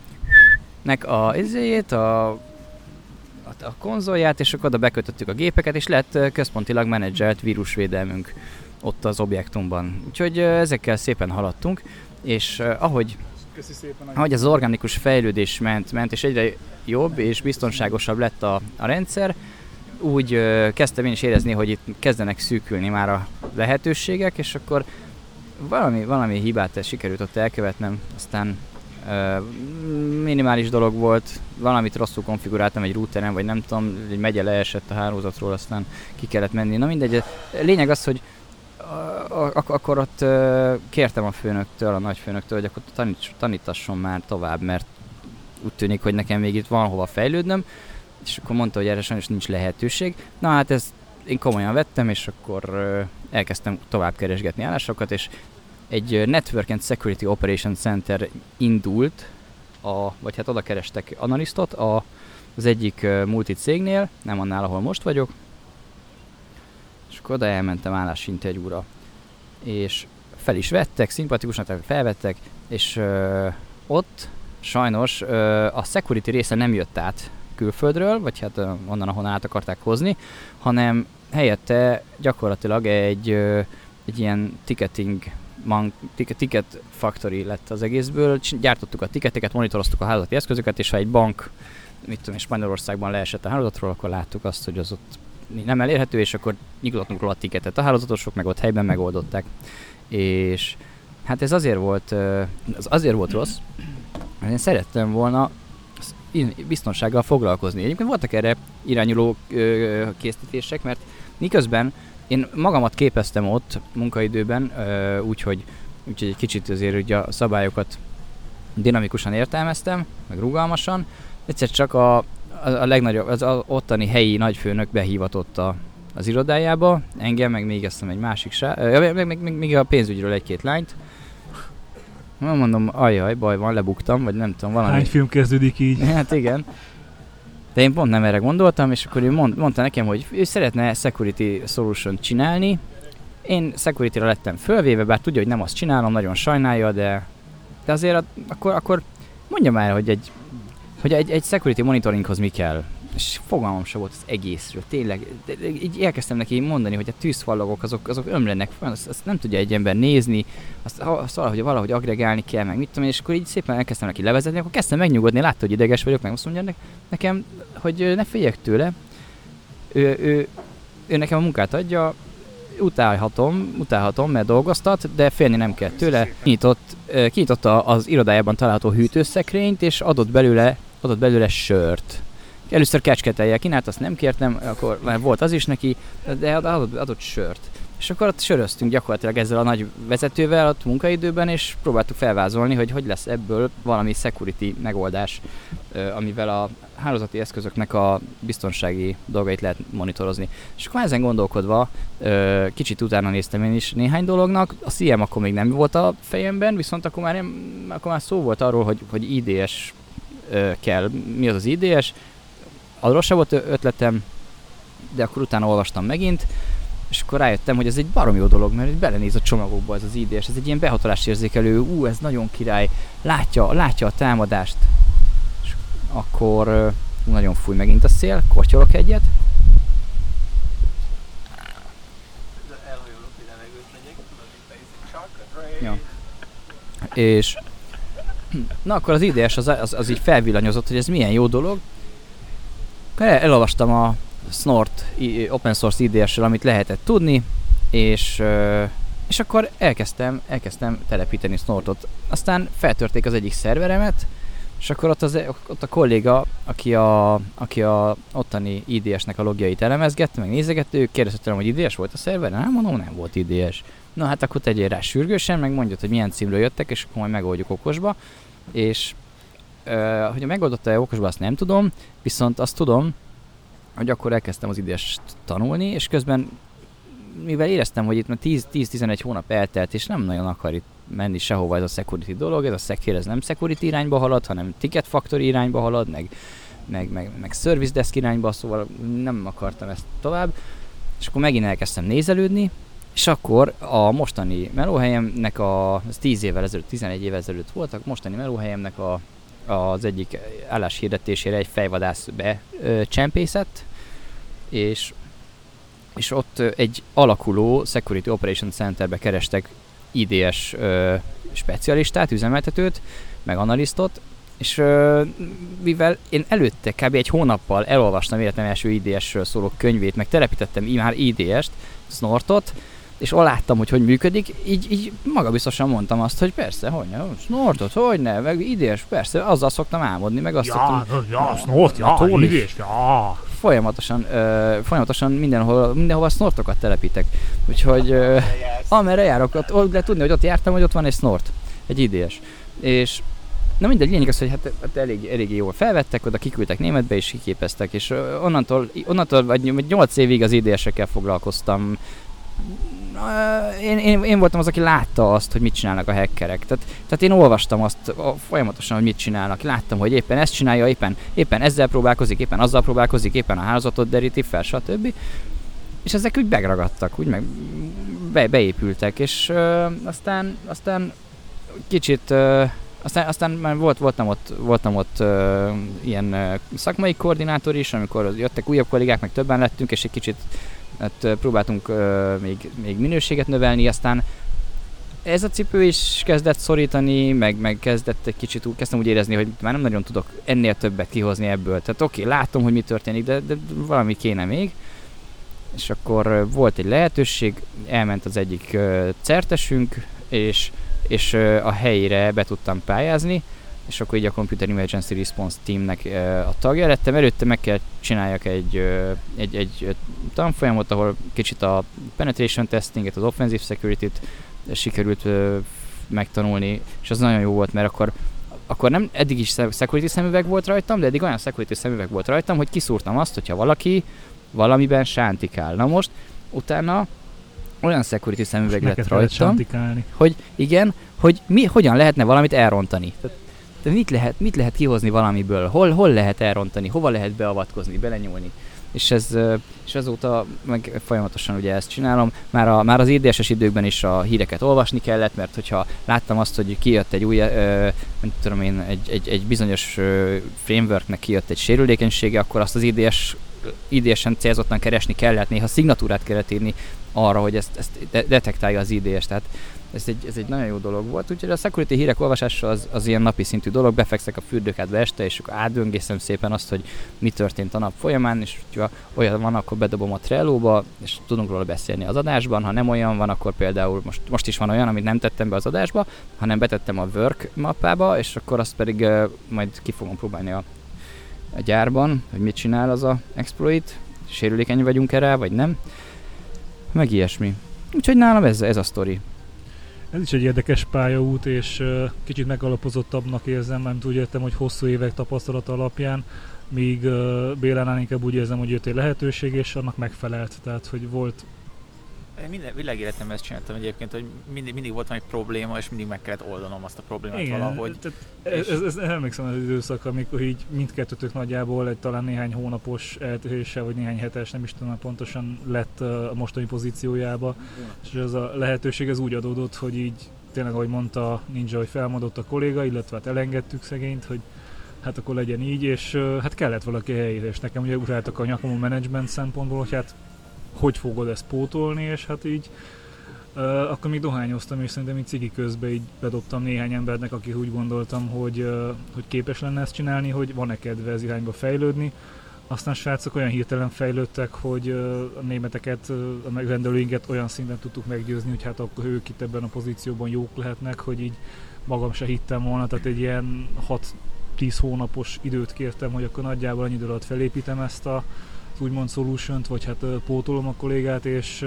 S4: konzolját, és akkor oda bekötöttük a gépeket, és lett központilag menedzselt vírusvédelmünk ott az objektumban. Úgyhogy ezekkel szépen haladtunk, és ahogy az organikus fejlődés ment, és egyre jobb és biztonságosabb lett a rendszer, úgy kezdtem én is érezni, hogy itt kezdenek szűkülni már a lehetőségek, és akkor valami hibát sikerült ott elkövetnem, aztán Minimális dolog volt, valamit rosszul konfiguráltam egy routeren, vagy nem tudom, egy megye leesett a hálózatról, aztán ki kellett menni. Na mindegy, lényeg az, hogy akkor ott kértem a főnöktől, a nagyfőnöktől, hogy akkor tanítasson már tovább, mert úgy tűnik, hogy nekem még itt van hova fejlődnöm, és akkor mondta, hogy erre sajnos nincs lehetőség. Na hát ezt én komolyan vettem, és akkor elkezdtem tovább keresgetni állásokat, és egy Network and Security Operations Center indult, vagy hát oda kerestek analisztot az egyik multicégnél, nem annál, ahol most vagyok, és akkor oda elmentem állásinterjúra, és fel is vettek, szimpatikusnak felvettek, és ott sajnos a security része nem jött át külföldről, vagy hát onnan, ahonnan át akarták hozni, hanem helyette gyakorlatilag egy ilyen ticket factory lett az egészből. Gyártottuk a ticketeket, monitoroztuk a hálózati eszközöket, és ha egy bank, mit tudom, Spanyolországban leesett a hálózatról, akkor láttuk azt, hogy az ott nem elérhető, és akkor nyitottunk róla a ticketet. A hálózatosok meg ott helyben megoldották. És hát ez azért volt rossz, mert én szerettem volna biztonsággal foglalkozni. Egyébként voltak erre irányuló készítések, mert miközben én magamat képeztem ott munkaidőben, úgyhogy egy kicsit azért ugye a szabályokat dinamikusan értelmeztem, meg rugalmasan. Egyszer csak a legnagyobb, az ottani helyi nagyfőnök behívatott az irodájába, engem, meg még ezt egy másik még a pénzügyről egy-két lányt. Mondom, ajjaj, baj van, lebuktam, vagy nem tudom, valami.
S1: Hány film kezdődik így?
S4: Hát igen. De én pont nem erre gondoltam, és akkor ő mondta nekem, hogy ő szeretne security solution csinálni. Én security-ra lettem fölvéve, bár tudja, hogy nem azt csinálom, nagyon sajnálja, de azért akkor mondja már, hogy egy security monitoringhoz mi kell. És fogalmam sem volt az egészről, tényleg. Így elkezdtem neki mondani, hogy a tűzfallagok azok ömlenek fel, azt nem tudja egy ember nézni, azt valahogy agregálni kell, meg mit tudom én, és akkor így szépen elkezdtem neki levezetni, akkor kezdtem megnyugodni, látta, hogy ideges vagyok, meg azt mondja nekem, hogy ne féljek tőle, ő nekem a munkát adja, utálhatom, mert dolgoztat, de félni nem kell tőle. Kinyitotta az irodájában található hűtőszekrényt, és adott belőle sört. Először kecsketeljel kínált, azt nem kértem, akkor már volt az is neki, de adott sört. És akkor ott söröztünk gyakorlatilag ezzel a nagy vezetővel ott munkaidőben, és próbáltuk felvázolni, hogy lesz ebből valami security megoldás, amivel a hálózati eszközöknek a biztonsági dolgait lehet monitorozni. És akkor ezen gondolkodva kicsit utána néztem én is néhány dolognak, a CM akkor még nem volt a fejemben, viszont akkor már szó volt arról, hogy IDS kell. Mi az IDS? Arról sem volt ötletem, de akkor utána olvastam megint, és akkor rájöttem, hogy ez egy baromi jó dolog, mert belenéz a csomagokba ez az IDS, ez egy ilyen behatolásérzékelő, ez nagyon király, látja a támadást, és akkor nagyon fúj megint a szél, kortyolok egyet.
S2: Elhajolok, hogy levegőt legyek, tudod, itt
S4: Ja. És na akkor az IDS az így felvillanyozott, hogy ez milyen jó dolog. Elolvastam a Snort open source IDS-ről, amit lehetett tudni, és akkor elkezdtem telepíteni Snortot. Aztán feltörték az egyik szerveremet, és akkor ott a kolléga, aki a ottani IDS-nek a logjait elemezgette, meg nézegette, ő kérdezte tőlem, hogy IDS volt a szerveren? Nem mondom, nem volt IDS. Na hát akkor tegyél rá sürgősen, meg mondjad, hogy milyen címről jöttek, és akkor majd megoldjuk okosba. És hogy megoldotta-e okosba, azt nem tudom, viszont azt tudom, hogy akkor elkezdtem az IDS-t tanulni, és közben, mivel éreztem, hogy itt már 10-11 hónap eltelt, és nem nagyon akar itt menni sehova ez a security dolog, ez a secure, ez nem security irányba halad, hanem ticket factory irányba halad, meg service desk irányba, szóval nem akartam ezt tovább, és akkor megint elkezdtem nézelődni, és akkor a mostani melóhelyemnek ez 10 évvel ezelőtt, 11 évvel ezelőtt voltak, mostani melóhelyemnek az egyik álláshirdetésére egy fejvadász becsempészett, és ott egy alakuló Security Operations Centerbe kerestek IDS specialistát, üzemeltetőt, meg analisztot, és mivel én előtte kb. Egy hónappal elolvastam életem első IDS-ről szóló könyvét, meg telepítettem már IDS-t, Snortot, és láttam, hogy működik, így magabiztosan mondtam azt, hogy persze, hogyne, snortot, hogyne, meg idés, persze, azzal szoktam álmodni, meg azt szoktam...
S1: snort, idés,
S4: Folyamatosan mindenhova snortokat telepítek. Úgyhogy amerre járok, ott lehet tudni, hogy ott jártam, hogy ott van egy snort, egy idés. És na mindegy, lényeg az, hogy hát eléggé jól felvettek, oda kiküldtek németbe és kiképeztek, és onnantól vagy 8 évig az IDS-ekkel foglalkoztam. Én voltam az, aki látta azt, hogy mit csinálnak a hackerek. Tehát én olvastam azt folyamatosan, hogy mit csinálnak. Láttam, hogy éppen ezt csinálja, éppen ezzel próbálkozik, éppen azzal próbálkozik, éppen a hálózatot deríti fel, stb. És ezek úgy megragadtak, úgy beépültek, és aztán kicsit... Aztán már voltam ott ilyen szakmai koordinátor is, amikor jöttek újabb kollégák, meg többen lettünk, és egy kicsit próbáltunk még minőséget növelni, aztán ez a cipő is kezdett szorítani, meg kezdtem úgy érezni, hogy már nem nagyon tudok ennél többet kihozni ebből. Tehát oké, látom, hogy mi történik, de valami kéne még. És akkor volt egy lehetőség, elment az egyik certesünk, és a helyére be tudtam pályázni, és akkor így a Computer Emergency Response Teamnek a tagja lettem. Előtte meg kell csináljak egy tanfolyamot, ahol kicsit a penetration testinget, az offensive security-t sikerült megtanulni, és az nagyon jó volt, mert akkor nem eddig is security szemüveg volt rajtam, de eddig olyan security szemüveg volt rajtam, hogy kiszúrtam azt, hogyha valaki valamiben sántikál. Na most, utána olyan security szemüveg lett rajtam, hogy igen, hogy hogyan lehetne valamit elrontani. Tehát mit lehet kihozni valamiből, hol lehet elrontani, hova lehet beavatkozni, belenyúlni. És azóta meg folyamatosan ugye ezt csinálom. Már az IDS-es időkben is a híreket olvasni kellett, mert hogyha láttam azt, hogy kijött egy új, nem tudom én, egy bizonyos frameworknek kijött egy sérülékenysége, akkor azt az IDS-en célzottan keresni kellett, néha szignatúrát kellett írni arra, hogy ezt detektálja az IDS. Tehát ez egy nagyon jó dolog volt, úgyhogy a security hírek olvasása az ilyen napi szintű dolog, befekszek a fürdőkádba este, és akkor átböngészem szépen azt, hogy mi történt a nap folyamán, és ha olyan van, akkor bedobom a Trello-ba, és tudunk róla beszélni az adásban, ha nem olyan van, akkor például most is van olyan, amit nem tettem be az adásba, hanem betettem a work mappába, és akkor azt pedig majd ki fogom próbálni a gyárban, hogy mit csinál az a exploit, sérülékeny vagyunk-e rá, vagy nem, meg ilyesmi. Úgyhogy nálam ez a sztori.
S1: Ez is egy érdekes pályaút, és kicsit megalapozottabbnak érzem, mert úgy értem, hogy hosszú évek tapasztalata alapján, míg Bélánál inkább úgy érzem, hogy jött egy lehetőség, és annak megfelelt. Tehát, hogy volt...
S2: Én minden világéletemben ezt csináltam egyébként, hogy mindig volt valami probléma, és mindig meg kellett oldanom azt a problémát. Igen, valahogy.
S1: Ez emlékszem az időszak, amikor így mindkettőtök nagyjából talán néhány hónapos eltéréssel, vagy néhány hetes, nem is tudom pontosan lett a mostani pozíciójába. És ez a lehetőség ez úgy adódott, hogy így tényleg, ahogy mondta Ninja, hogy felmondott a kolléga, illetve hát elengedtük szegényt, hogy hát akkor legyen így, és hát kellett valaki helyére, és nekem ugye ugráltak a nyakom a management szempontból, hogy hát hogy fogod ezt pótolni, és hát így akkor még dohányoztam, és szerintem így cigi közben így bedobtam néhány embernek, akik úgy gondoltam, hogy képes lenne ezt csinálni, hogy van-e kedve ez irányba fejlődni. Aztán srácok olyan hirtelen fejlődtek, hogy a németeket, a megrendelőinket olyan szinten tudtuk meggyőzni, hogy hát akkor ők itt ebben a pozícióban jók lehetnek, hogy így magam se hittem volna, tehát egy ilyen 6-10 hónapos időt kértem, hogy akkor nagyjából annyi idő alatt felépítem ezt a úgymond solution-t, vagy hát pótolom a kollégát, és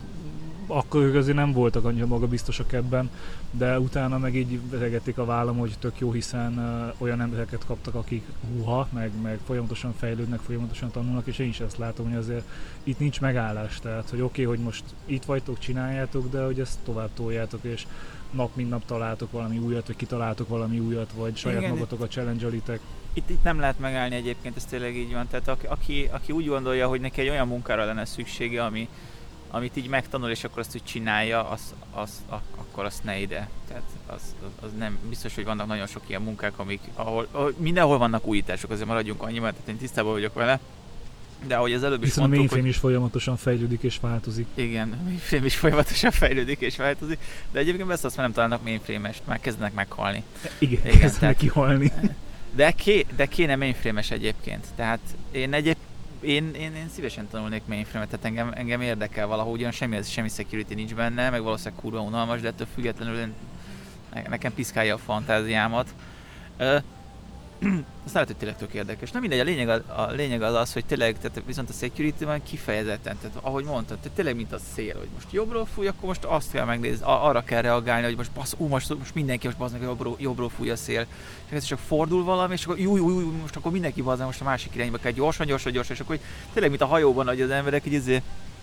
S1: akkor ők azért nem voltak annyira magabiztosak ebben, de utána meg így vetegették a vállam, hogy tök jó, hiszen olyan embereket kaptak, akik meg folyamatosan fejlődnek, folyamatosan tanulnak, és én is ezt látom, hogy azért itt nincs megállás, tehát hogy oké, hogy most itt vagytok, csináljátok, de hogy ezt tovább toljátok, és nap mint nap találtok valami újat, vagy kitaláltok valami újat, vagy saját magatokat challenge-elitek.
S2: Itt nem lehet megállni egyébként, ez tényleg így van. Tehát aki úgy gondolja, hogy neki egy olyan munkára lenne szüksége, amit így megtanul, és akkor azt úgy csinálja, akkor azt ne ide. Tehát az nem biztos, hogy vannak nagyon sok ilyen munkák, ahol mindenhol vannak újítások, azért maradjunk annyiban, tehát én tisztában vagyok vele. De ahogy az előbb is mondtuk,
S1: a mainframe is folyamatosan fejlődik és változik.
S2: Igen, a mainframe is folyamatosan fejlődik és változik, de egyébként ezt azt már nem találnak mainframe-est, már kezdenek meghalni.
S1: Igen kezdenek kihalni.
S2: De kéne mainframe-es egyébként, tehát én
S5: Én szívesen tanulnék mainframe-et, tehát engem érdekel valahogy, ugyan semmi security nincs benne, meg valószínűleg kurva unalmas, de ettől függetlenül nekem piszkálja a fantáziámat. Az lehet, hogy tényleg tök érdekes. Na mindegy, a lényeg az, hogy tényleg, tehát viszont a security-ben kifejezetten, tehát ahogy mondtad, tehát tényleg mint a szél, hogy most jobbról fúj, akkor most azt kell megnézni, arra kell reagálni, hogy most mindenki most jobbról fúj a szél. És ez csak fordul valami, és akkor most akkor mindenki most a másik irányba kell gyorsan, és akkor tényleg mint a hajóban, hogy az emberek így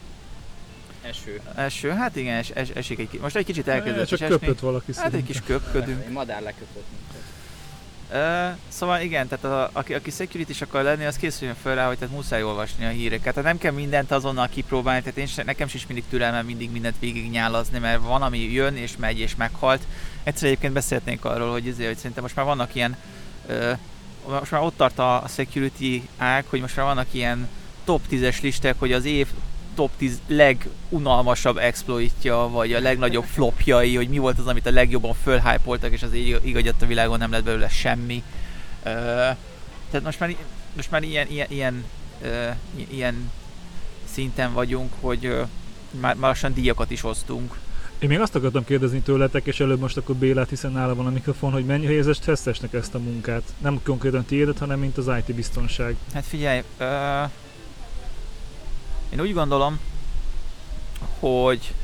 S5: Eső, hát igen, esik most egy kicsit elkezdett
S1: csak köpött valaki
S5: hát szerintem. Egy kis köpködünk.
S3: Egy madár leköpött minket.
S5: Szóval igen, tehát aki security-s akar lenni, az készüljön fel rá, hogy tehát muszáj olvasni a híreket. Tehát nem kell mindent azonnal kipróbálni, tehát nekem is mindig türelmem mindig mindent végignyálazni, mert van, ami jön és megy és meghalt. Egyszer egyébként beszélhetnénk arról, hogy szerintem most már vannak ilyen, most már ott tart a security ág, hogy most már vannak ilyen top 10-es listák, hogy az év top 10 legunalmasabb exploitja, vagy a legnagyobb flopjai, hogy mi volt az, amit a legjobban fölhypoltak, és az igazat a világon nem lett belőle semmi. Tehát most már ilyen szinten vagyunk, hogy már lassan díjakat is osztunk.
S1: Én még azt akartam kérdezni tőletek, és előbb most akkor Bélát, hiszen nála van a mikrofon, hogy mennyi helyezett stresszesnek ezt a munkát? Nem konkrétan tiédet, hanem mint az IT biztonság.
S5: Hát figyelj, én úgy gondolom, hogy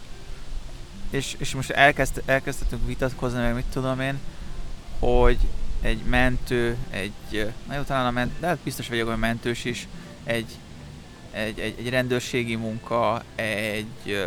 S5: és most elkezdhetünk vitatkozni, meg mit tudom én, hogy egy mentő, na jó, talán de hát biztos vagyok, hogy mentős is, egy rendőrségi munka, egy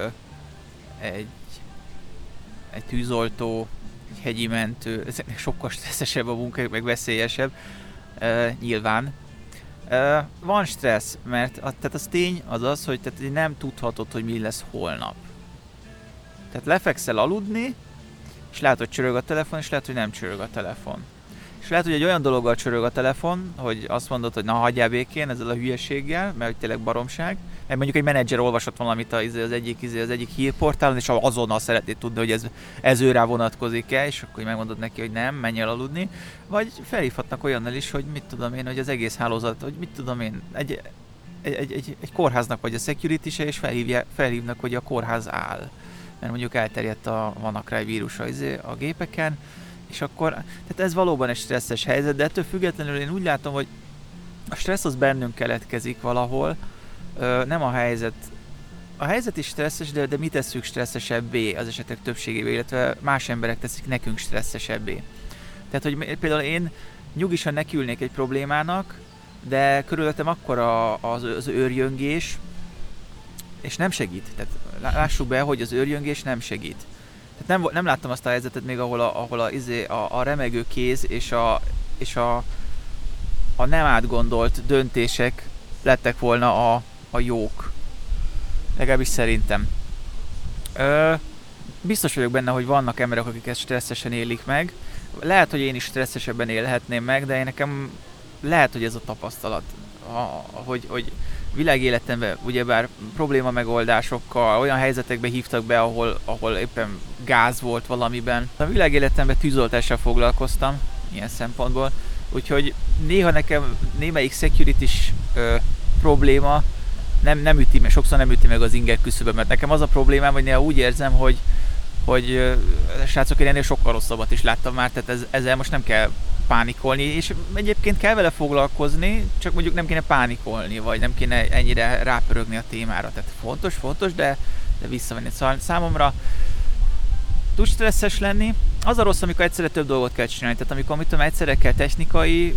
S5: tűzoltó, egy hegyi mentő, ezeknek sokkal stresszesebb a munka, meg veszélyesebb, nyilván. Van stressz, mert tehát az tény az, hogy tehát nem tudhatod, hogy mi lesz holnap. Tehát lefekszel aludni, és lehet, hogy csörög a telefon, és lehet, hogy nem csörög a telefon. És lehet, hogy egy olyan dologgal csörög a telefon, hogy azt mondod, hogy na hagyjál békén ezzel a hülyeséggel, mert hogy tényleg baromság. Mert mondjuk egy menedzser olvasott valamit az egyik hírportálon, és azonnal szeretnéd tudni, hogy ez őrá vonatkozik-e, és akkor megmondod neki, hogy nem, menj el aludni. Vagy felhívhatnak olyannal is, hogy mit tudom én, hogy az egész hálózat, hogy mit tudom én, egy kórháznak vagy a security-se, és felhívnak, hogy a kórház áll. Mert mondjuk elterjedt van akár vírus a gépeken, és akkor, tehát ez valóban egy stresszes helyzet, de ettől függetlenül én úgy látom, hogy a stressz az bennünk keletkezik valahol, nem a helyzet. A helyzet is stresszes, de mi tesszük stresszesebbé az esetek többségével, illetve más emberek teszik nekünk stresszesebbé. Tehát, hogy például én nyugisan nekiülnék egy problémának, de körülöttem akkora az őrjöngés, és nem segít. Tehát lássuk be, hogy az őrjöngés nem segít. Tehát nem láttam azt a helyzetet még, ahol a remegő kéz és a nem átgondolt döntések lettek volna a jók. Legalábbis szerintem. Biztos vagyok benne, hogy vannak emberek, akik ezt stresszesen élik meg. Lehet, hogy én is stresszesebben élhetném meg, de nekem lehet, hogy ez a tapasztalat. Hogy világéletemben ugyebár probléma megoldásokkal, olyan helyzetekbe hívtak be, ahol éppen gáz volt valamiben. A világéletemben tűzoltással foglalkoztam, ilyen szempontból. Úgyhogy néha nekem némelyik security-s probléma nem üti meg, sokszor nem üti meg az inger küszöböt, mert nekem az a problémám, hogy néha úgy érzem, hogy srácok, én ennél sokkal rosszabbat is láttam már, tehát ezzel most nem kell pánikolni, és egyébként kell vele foglalkozni, csak mondjuk nem kéne pánikolni, vagy nem kéne ennyire rápörögni a témára. Tehát fontos, de visszavenni. Szóval számomra tud stresszes lenni. Az a rossz, amikor egyszerre több dolgot kell csinálni. Tehát amikor egyszerre kell technikai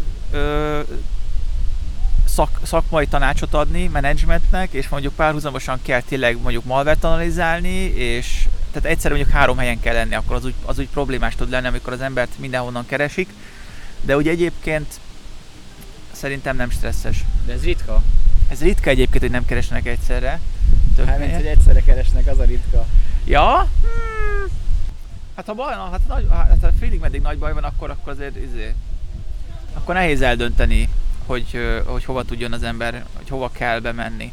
S5: szakmai tanácsot adni menedzsmentnek, és mondjuk párhuzamosan kell tényleg mondjuk malvert analizálni, és tehát egyszerre mondjuk 3 helyen kell lenni, akkor az úgy problémás tud lenni, amikor az embert mindenhonnan keresik. De ugye egyébként szerintem nem stresszes.
S3: De ez ritka?
S5: Ez ritka egyébként, hogy nem keresnek egyszerre.
S3: Mármint, hogy egyszerre keresnek, az a ritka.
S5: Ja? Hát ha baj van, hát félig meddig nagy baj van, akkor azért akkor nehéz eldönteni, hogy hova tudjon az ember, hogy hova kell bemenni,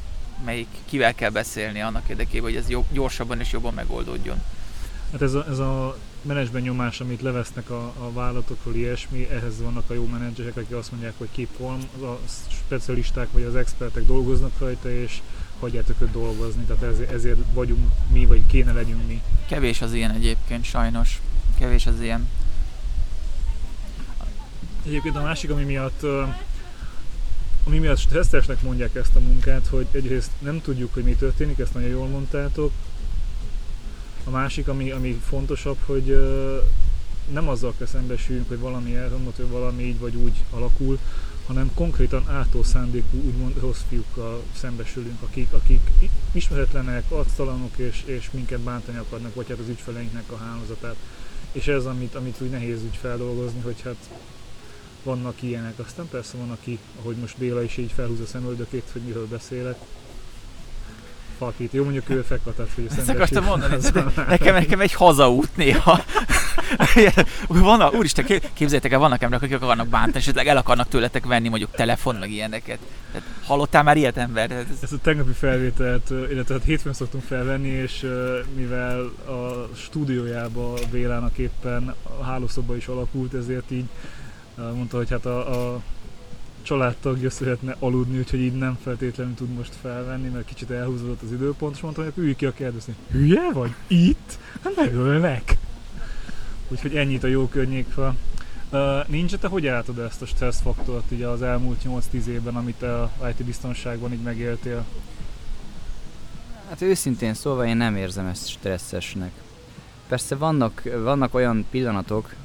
S5: kivel kell beszélni annak érdekében, hogy ez gyorsabban és jobban megoldódjon.
S1: Hát ez a menedzsment nyomás, amit levesznek a vállalatokról, ilyesmi, ehhez vannak a jó menedzserek, akik azt mondják, hogy keep calm, a specialisták vagy az expertek dolgoznak rajta, és hagyjátok őt dolgozni, tehát ezért vagyunk mi, vagy kéne legyünk mi.
S5: Kevés az ilyen egyébként, sajnos. Kevés az ilyen.
S1: Egyébként a másik, ami miatt stresszesnek mondják ezt a munkát, hogy egyrészt nem tudjuk, hogy mi történik, ezt nagyon jól mondtátok. A másik, ami fontosabb, hogy nem azzal kell szembesüljünk, hogy valami elromlott, hogy valami így vagy úgy alakul, hanem konkrétan ától szándékú, úgymond rossz fiúkkal szembesülünk, akik ismeretlenek, arctalanok és minket bántani akarnak, vagy hát az ügyfeleinknek a hálózatát. És ez, amit úgy nehéz úgy feldolgozni, hogy hát vannak ilyenek. Aztán persze van, aki, ahogy most Béla is így felhúz a szemöldökét, hogy miről beszélek. Fuck it. Jó, mondjuk ő fekatat, hogy
S5: ezt akartam mondani, nekem egy hazaút néha. Úristen, képzeljétek el, vannak emberek, akik akarnak bántani, esetleg el akarnak tőletek venni mondjuk telefon, meg ilyeneket. Tehát, hallottál már ilyet, ember?
S1: Ezt a tegnapi felvételt, illetve hétfőn szoktunk felvenni, és mivel a stúdiójába Bélának éppen a hálószoba is alakult, ezért így mondta, hogy hát a családtagja szeretne aludni, úgyhogy így nem feltétlenül tud most felvenni, mert kicsit elhúzódott az időpont, és mondta, hogy ülj ki a kertbe. Hülye vagy? Itt? Hát megölnek! Úgyhogy ennyit a jó környékről. Nincs, te hogy álltad ezt a stressz faktort így az elmúlt 8-10 évben, amit a IT biztonságban így megéltél?
S4: Hát őszintén szólva én nem érzem ezt stresszesnek. Persze vannak olyan pillanatok,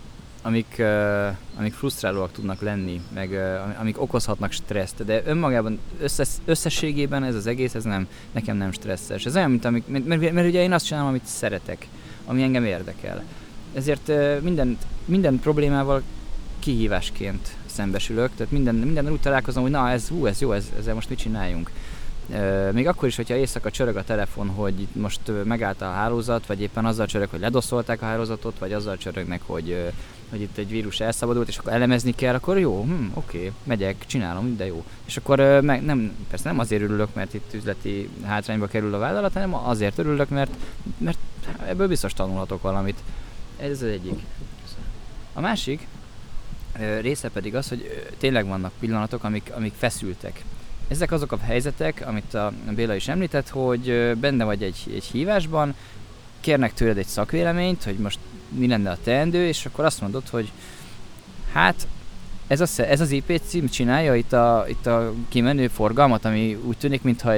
S4: amik frusztrálóak tudnak lenni, meg amik okozhatnak stresszt, de önmagában, összességében ez az egész, nekem nem stresszes. Ez olyan, mert ugye én azt csinálom, amit szeretek, ami engem érdekel. Ezért minden problémával kihívásként szembesülök, tehát minden úgy találkozom, hogy na ez jó, ezzel most mit csináljunk. Még akkor is, hogyha éjszaka csörög a telefon, hogy itt most megállt a hálózat, vagy éppen azzal csörög, hogy ledoszolták a hálózatot, vagy azzal csörögnek, hogy itt egy vírus elszabadult, és akkor elemezni kell, akkor jó, oké, megyek, csinálom, de jó. És akkor persze nem azért örülök, mert itt üzleti hátrányba kerül a vállalat, hanem azért örülök, mert ebből biztos tanulhatok valamit. Ez az egyik. A másik része pedig az, hogy tényleg vannak pillanatok, amik feszültek. Ezek azok a helyzetek, amit a Béla is említett, hogy benne vagy egy hívásban, kérnek tőled egy szakvéleményt, hogy most mi lenne a teendő, és akkor azt mondod, hogy hát ez az IP cím csinálja itt a kimenő forgalmat, ami úgy tűnik, mintha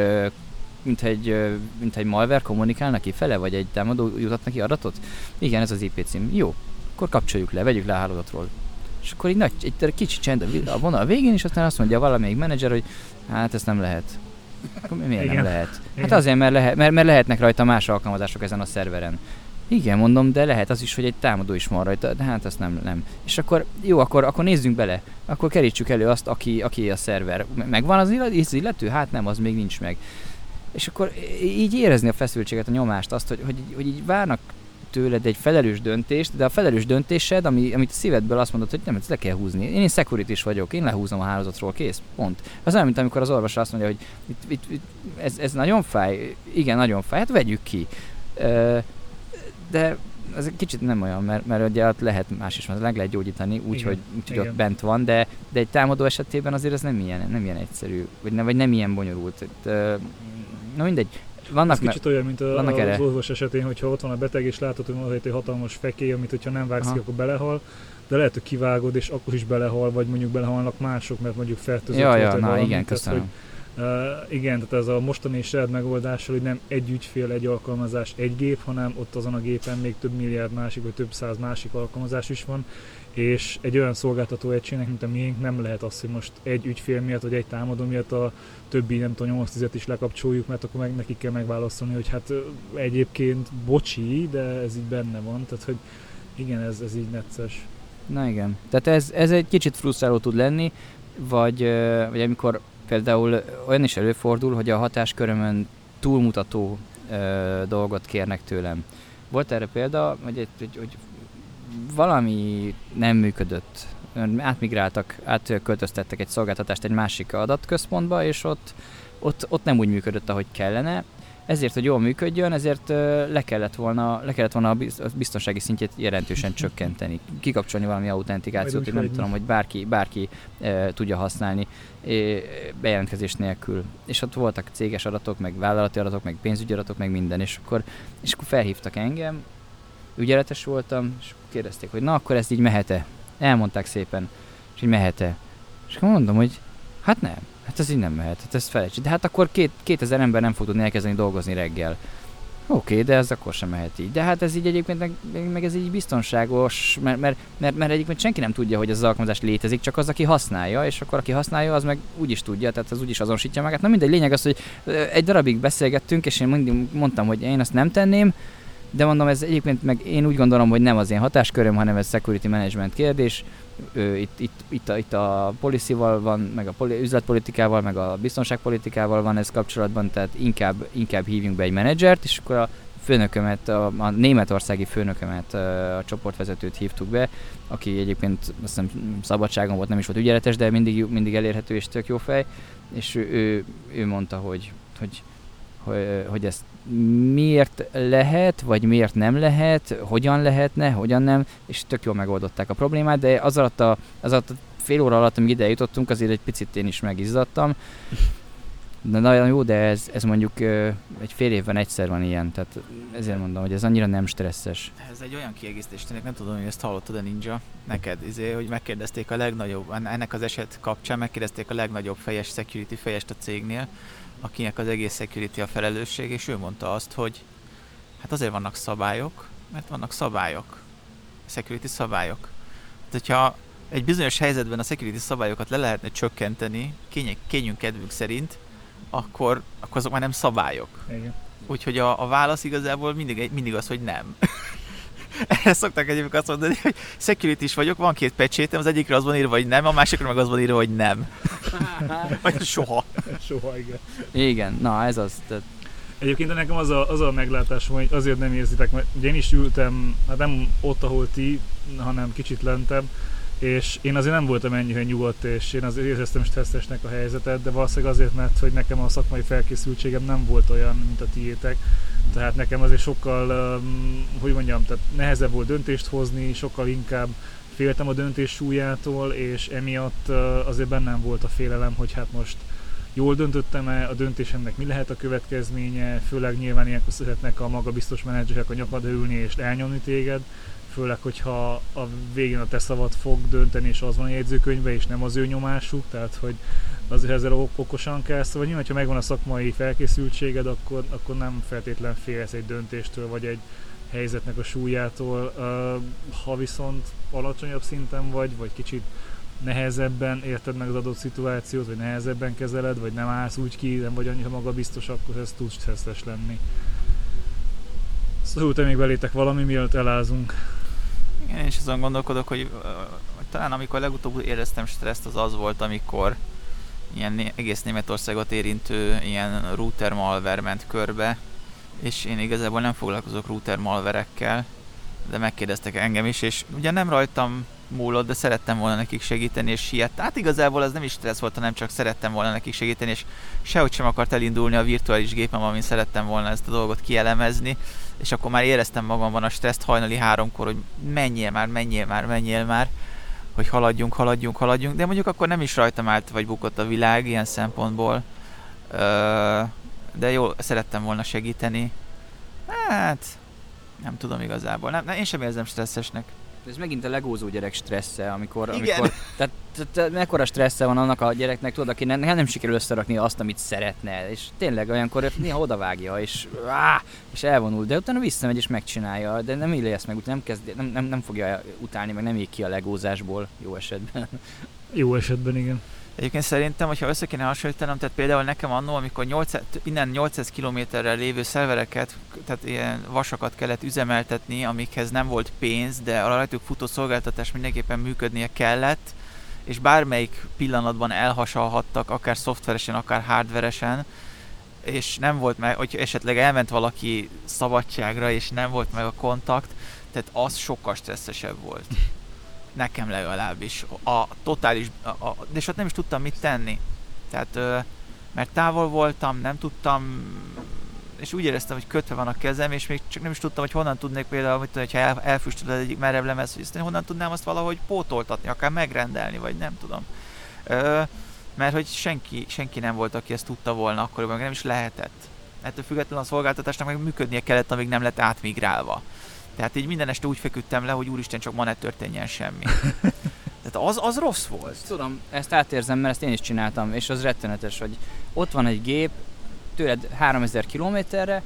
S4: egy malware kommunikálna kifele, vagy egy támadó jutott neki adatot. Igen, ez az IP cím. Jó, akkor kapcsoljuk le, vegyük le a hálózatról. És akkor egy kicsi csend a vonal végén, és aztán azt mondja valamelyik menedzser, hogy hát ezt nem lehet. Akkor miért nem lehet? Hát azért, mert lehetnek rajta más alkalmazások ezen a szerveren. Igen, mondom, de lehet az is, hogy egy támadó is van rajta, de hát ezt nem. És akkor jó, akkor nézzünk bele. Akkor kerítsük elő azt, aki a szerver. Megvan az illető? Hát nem, az még nincs meg. És akkor így érezni a feszültséget, a nyomást, azt, hogy így várnak tőled egy felelős döntést, de a felelős döntésed, amit a szívedből azt mondod, hogy nem, ezt le kell húzni. Én security-s vagyok, én lehúzom a hálózatról, kész, pont. Az olyan, mint amikor az orvos azt mondja, hogy ez nagyon fáj, igen, nagyon fáj, hát vegyük ki. De ez kicsit nem olyan, mert ugye ott lehet más is, meg lehet gyógyítani, úgyhogy ott bent van, de egy támadó esetében azért ez nem ilyen egyszerű, vagy nem ilyen bonyolult. Na mindegy.
S1: Ez kicsit olyan, mint az orvos esetén, hogyha ott van a beteg, és látod, hogy van egy hatalmas fekély, amit hogyha nem vágsz ki, akkor belehal, de lehet, hogy kivágod, és akkor is belehal, vagy mondjuk belehalnak mások, mert mondjuk fertőzött volt.
S4: Na igen, köszönöm.
S1: Igen, tehát ez a mostani shared megoldással, hogy nem egy ügyfél, egy alkalmazás, egy gép, hanem ott azon a gépen még több milliárd másik, vagy több száz másik alkalmazás is van, és egy olyan szolgáltató egységnek, mint a miénk, nem lehet az, hogy most egy ügyfél miatt, vagy egy támadó miatt a többi, nem tudom, 8-10-et is lekapcsoljuk, mert akkor nekik kell megválaszolni, hogy hát egyébként bocsi, de ez így benne van, tehát hogy igen, ez így necces.
S4: Na igen, tehát ez egy kicsit frusztráló tud lenni, vagy amikor például olyan is előfordul, hogy a hatáskörömön túlmutató dolgot kérnek tőlem. Volt erre példa, hogy valami nem működött. Átköltöztettek egy szolgáltatást egy másik adatközpontba, és ott nem úgy működött, ahogy kellene. ezért, hogy jól működjön, ezért le kellett volna a biztonsági szintjét jelentősen csökkenteni. Kikapcsolni valami autentikációt, hogy nem tudom, hogy bárki tudja használni bejelentkezés nélkül. És ott voltak céges adatok, meg vállalati adatok, meg pénzügyi adatok, meg minden. És akkor felhívtak engem, ügyeletes voltam, és kérdezték, hogy na, akkor ez így mehet-e? Elmondták szépen, és így mehet-e? És akkor mondom, hogy hát nem. Hát ez így nem mehet, hát ezt felejtsd. De hát akkor 2000 ember nem fog tudni elkezdeni dolgozni reggel. Oké, de ez akkor sem mehet így. De hát ez így egyébként meg ez így biztonságos, mert egyébként senki nem tudja, hogy ez az alkalmazás létezik, csak az, aki használja, és akkor aki használja, az meg úgy is tudja, tehát az úgy is azonosítja magát. Na mindegy, lényeg az, hogy egy darabig beszélgettünk, és én mindig mondtam, hogy én azt nem tenném, de mondom, ez egyébként meg én úgy gondolom, hogy nem az én hatásköröm, hanem ez security management kérdés. Itt a policy-val van, meg a üzletpolitikával, meg a biztonságpolitikával van ez kapcsolatban, tehát inkább hívjunk be egy menedzsert, és akkor a főnökömet, a németországi főnökömet, a csoportvezetőt hívtuk be, aki egyébként azt hiszem szabadságon volt, nem is volt ügyeletes, de mindig elérhető és tök jó fej, és ő mondta, hogy ezt miért lehet, vagy miért nem lehet, hogyan lehetne, hogyan nem, és tök jól megoldották a problémát, de az alatt a fél óra alatt, amíg ide jutottunk, azért egy picit én is megizzadtam. De nagyon jó, de ez mondjuk egy fél évben egyszer van ilyen, tehát ezért mondom, hogy ez annyira nem stresszes.
S5: Ez egy olyan kiegészítés, nem tudom, hogy ezt hallottad a Ninja, neked, hogy megkérdezték a legnagyobb, ennek az eset kapcsán megkérdezték a legnagyobb security fejest a cégnél, akinek az egész security a felelősség, és ő mondta azt, hogy hát azért vannak szabályok, mert vannak szabályok, security szabályok. Tehát, hogyha egy bizonyos helyzetben a security szabályokat le lehetne csökkenteni, kényünk kedvünk szerint, akkor azok már nem szabályok.
S1: Igen.
S5: Úgyhogy a válasz igazából mindig az, hogy nem. Erre szokták egyébként azt mondani, hogy security is vagyok, van 2 pecsétem, az egyikre az van írva, hogy nem, a másikra meg az van írva, hogy nem. Vagy soha.
S1: Soha, igen.
S4: Igen, na ez az. Tehát...
S1: Egyébként nekem az a meglátásom, hogy azért nem érzitek, mert ugye én is ültem, hát nem ott, ahol ti, hanem kicsit lentebb, és én azért nem voltam ennyire nyugodt, és én azért éreztem stresszesnek a helyzetet, de valószínűleg azért, mert hogy nekem a szakmai felkészültségem nem volt olyan, mint a tiétek. Tehát nekem azért sokkal, hogy mondjam, tehát nehezebb volt döntést hozni, sokkal inkább féltem a döntés súlyától, és emiatt azért bennem volt a félelem, hogy hát most jól döntöttem-e, a döntésemnek mi lehet a következménye, főleg nyilván ilyenkor szeretnek a magabiztos menedzserek a nyakadra ülni és elnyomni téged, főleg, hogyha a végén a te szavad fog dönteni, és az van a jegyzőkönyvben, és nem az ő nyomásuk, tehát hogy azért ezzel okosan kell, szóval nyilván, ha megvan a szakmai felkészültséged, akkor nem feltétlen félsz egy döntéstől, vagy egy helyzetnek a súlyától. Ha viszont alacsonyabb szinten vagy kicsit nehezebben érted meg az adott szituációt, vagy nehezebben kezeled, vagy nem állsz úgy ki, nem vagy annyira magabiztos, akkor ez tud stresszes lenni. Szóval te még belétek valami, mielőtt elázunk.
S5: Igen, én is azon gondolkodok, hogy talán amikor legutóbb éreztem stresszt, az volt, amikor ilyen egész Németországot érintő ilyen router malware ment körbe, és én igazából nem foglalkozok router malverekkel, de megkérdeztek engem is, és ugye nem rajtam múlott, de szerettem volna nekik segíteni, és siet. Hát igazából az nem is stressz volt, hanem csak szerettem volna nekik segíteni, és sehogy sem akart elindulni a virtuális gépem, amin szerettem volna ezt a dolgot kielemezni, és akkor már éreztem magamban a stresszt hajnali 3-kor, hogy menjél már, hogy haladjunk, de mondjuk akkor nem is rajtam állt vagy bukott a világ ilyen szempontból, de jó, szerettem volna segíteni. Hát, nem tudom igazából, én sem érzem stresszesnek.
S4: Ez megint a legózó gyerek stressze, amikor tehát mekkora stressze van annak a gyereknek, tudod, aki nem sikerül összerakni azt, amit szeretne, és tényleg olyankor néha odavágja, és elvonul, de utána visszamegy és megcsinálja, de nem éli ezt meg, nem fogja utálni, meg nem ég ki a legózásból, jó esetben.
S1: Jó esetben, igen.
S5: Egyébként szerintem, hogyha össze kéne hasonlítanom, tehát például nekem annó, amikor innen 800 km-re lévő szervereket, tehát ilyen vasakat kellett üzemeltetni, amikhez nem volt pénz, de a rajtuk futó szolgáltatás mindenképpen működnie kellett, és bármelyik pillanatban elhasalhattak, akár szoftveresen, akár hardveresen, és nem volt meg, hogy esetleg elment valaki szabadságra, és nem volt meg a kontakt, tehát az sokkal stresszesebb volt. Nekem legalábbis. És ott nem is tudtam mit tenni. Tehát, mert távol voltam, nem tudtam és úgy éreztem, hogy kötve van a kezem, és még csak nem is tudtam, hogy honnan tudnék például, hogyha elfüstöd az egyik merev lemez, hogy ezt honnan tudnám azt valahogy pótoltatni, akár megrendelni, vagy nem tudom. Mert hogy senki nem volt, aki ezt tudta volna akkoriban, meg nem is lehetett. Ettől függetlenül a szolgáltatásnak meg működnie kellett, amíg nem lett átmigrálva. Tehát így minden este úgy feküdtem le, hogy úristen, csak ma ne történjen semmi. Tehát az rossz volt.
S4: Tudom, ezt átérzem, mert ezt én is csináltam, és az rettenetes, hogy ott van egy gép, tőled 3000 kilométerre,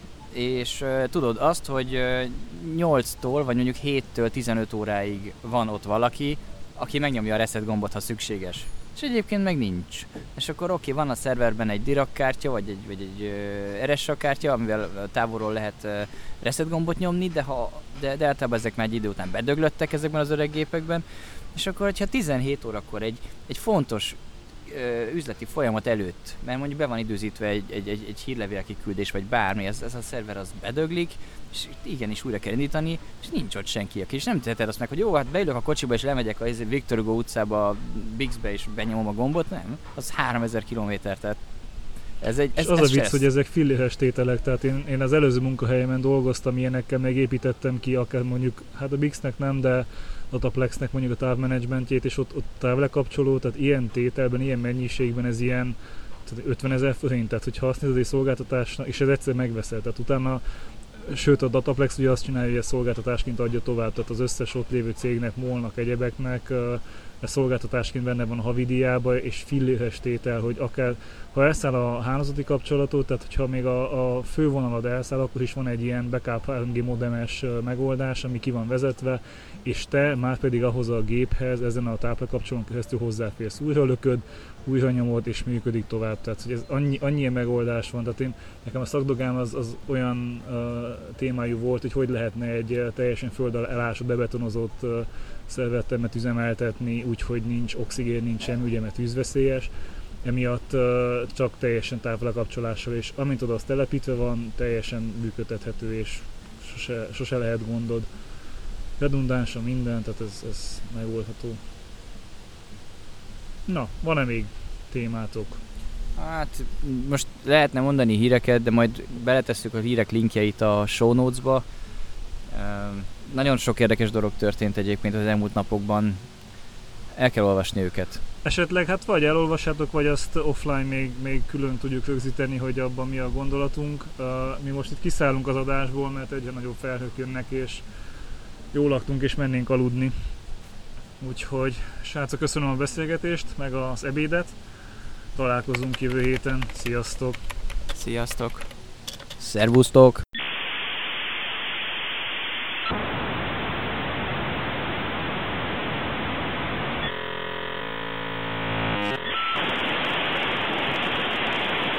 S4: és tudod azt, hogy 8-tól, vagy mondjuk 7-től 15 óráig van ott valaki, aki megnyomja a reset gombot, ha szükséges. És egyébként meg nincs. És akkor oké, van a szerverben egy Dirac kártya, vagy egy RSA kártya, amivel távolról lehet reset gombot nyomni, de általában ezek már egy idő után bedöglöttek ezekben az öreg gépekben. És akkor, hogyha 17 órakor egy fontos üzleti folyamat előtt, mert mondjuk be van időzítve egy hírlevél kiküldés, vagy bármi, ez a szerver az bedöglik, és igenis újra kell indítani, és nincs ott senki, és nem teheted azt meg, hogy jó, hát beülök a kocsiba, és lemegyek a Victor Hugo utcába, Bixbe, és benyomom a gombot, nem, az 3000 kilométer, tehát ez
S1: az a vicc, hogy ezek filléres tételek, tehát én az előző munkahelyemen dolgoztam ilyenekkel, megépítettem ki, akár mondjuk, hát a Bixnek nem, de Dataplexnek mondjuk a távmenedzsmentjét, és ott távlekapcsoló, tehát ilyen tételben, ilyen mennyiségben ez ilyen 50 000 forint, tehát hogyha azt nézed egy szolgáltatásnak, és ez egyszer megveszel, tehát utána, sőt a Dataplex ugye azt csinálja, hogy a szolgáltatásként adja tovább, tehát az összes ott lévő cégnek, MOL-nak, egyebeknek, a szolgáltatásként benne van a havidíjába, és filléres tétel, hogy akár ha elszáll a hálózati kapcsolatot, tehát hogyha még a fővonalad elszáll, akkor is van egy ilyen backup 3G modemes megoldás, ami ki van vezetve, és te már pedig ahhoz a géphez, ezen a táplálkapcsolón keresztül hozzáférsz, újra lököd, újra nyomod, és működik tovább. Tehát hogy ez annyi megoldás van. Tehát nekem a szakdogám az olyan témájú volt, hogy lehetne egy teljesen földdel elásott, bebetonozott szervertermet üzemeltetni, úgyhogy nincs oxigén, nincs semmi, ugye, mert tűzveszélyes. Emiatt csak teljesen táplálkapcsolással, és amint oda az telepítve van, teljesen működtethető, és sose lehet gondod. Redundánsan minden, tehát ez megoldható. Na, van-e még témátok?
S4: Hát most lehetne mondani híreket, de majd beletesszük a hírek linkjeit a show notes-ba. Nagyon sok érdekes dolog történt egyébként az elmúlt napokban. El kell olvasni őket.
S1: Esetleg hát vagy elolvassátok, vagy azt offline még külön tudjuk rögzíteni, hogy abban mi a gondolatunk. Mi most itt kiszállunk az adásból, mert egyre nagyobb felhők jönnek, és jól laktunk, és mennénk aludni. Úgyhogy srácok, köszönöm a beszélgetést, meg az ebédet. Találkozunk jövő héten. Sziasztok!
S5: Sziasztok!
S4: Szervusztok!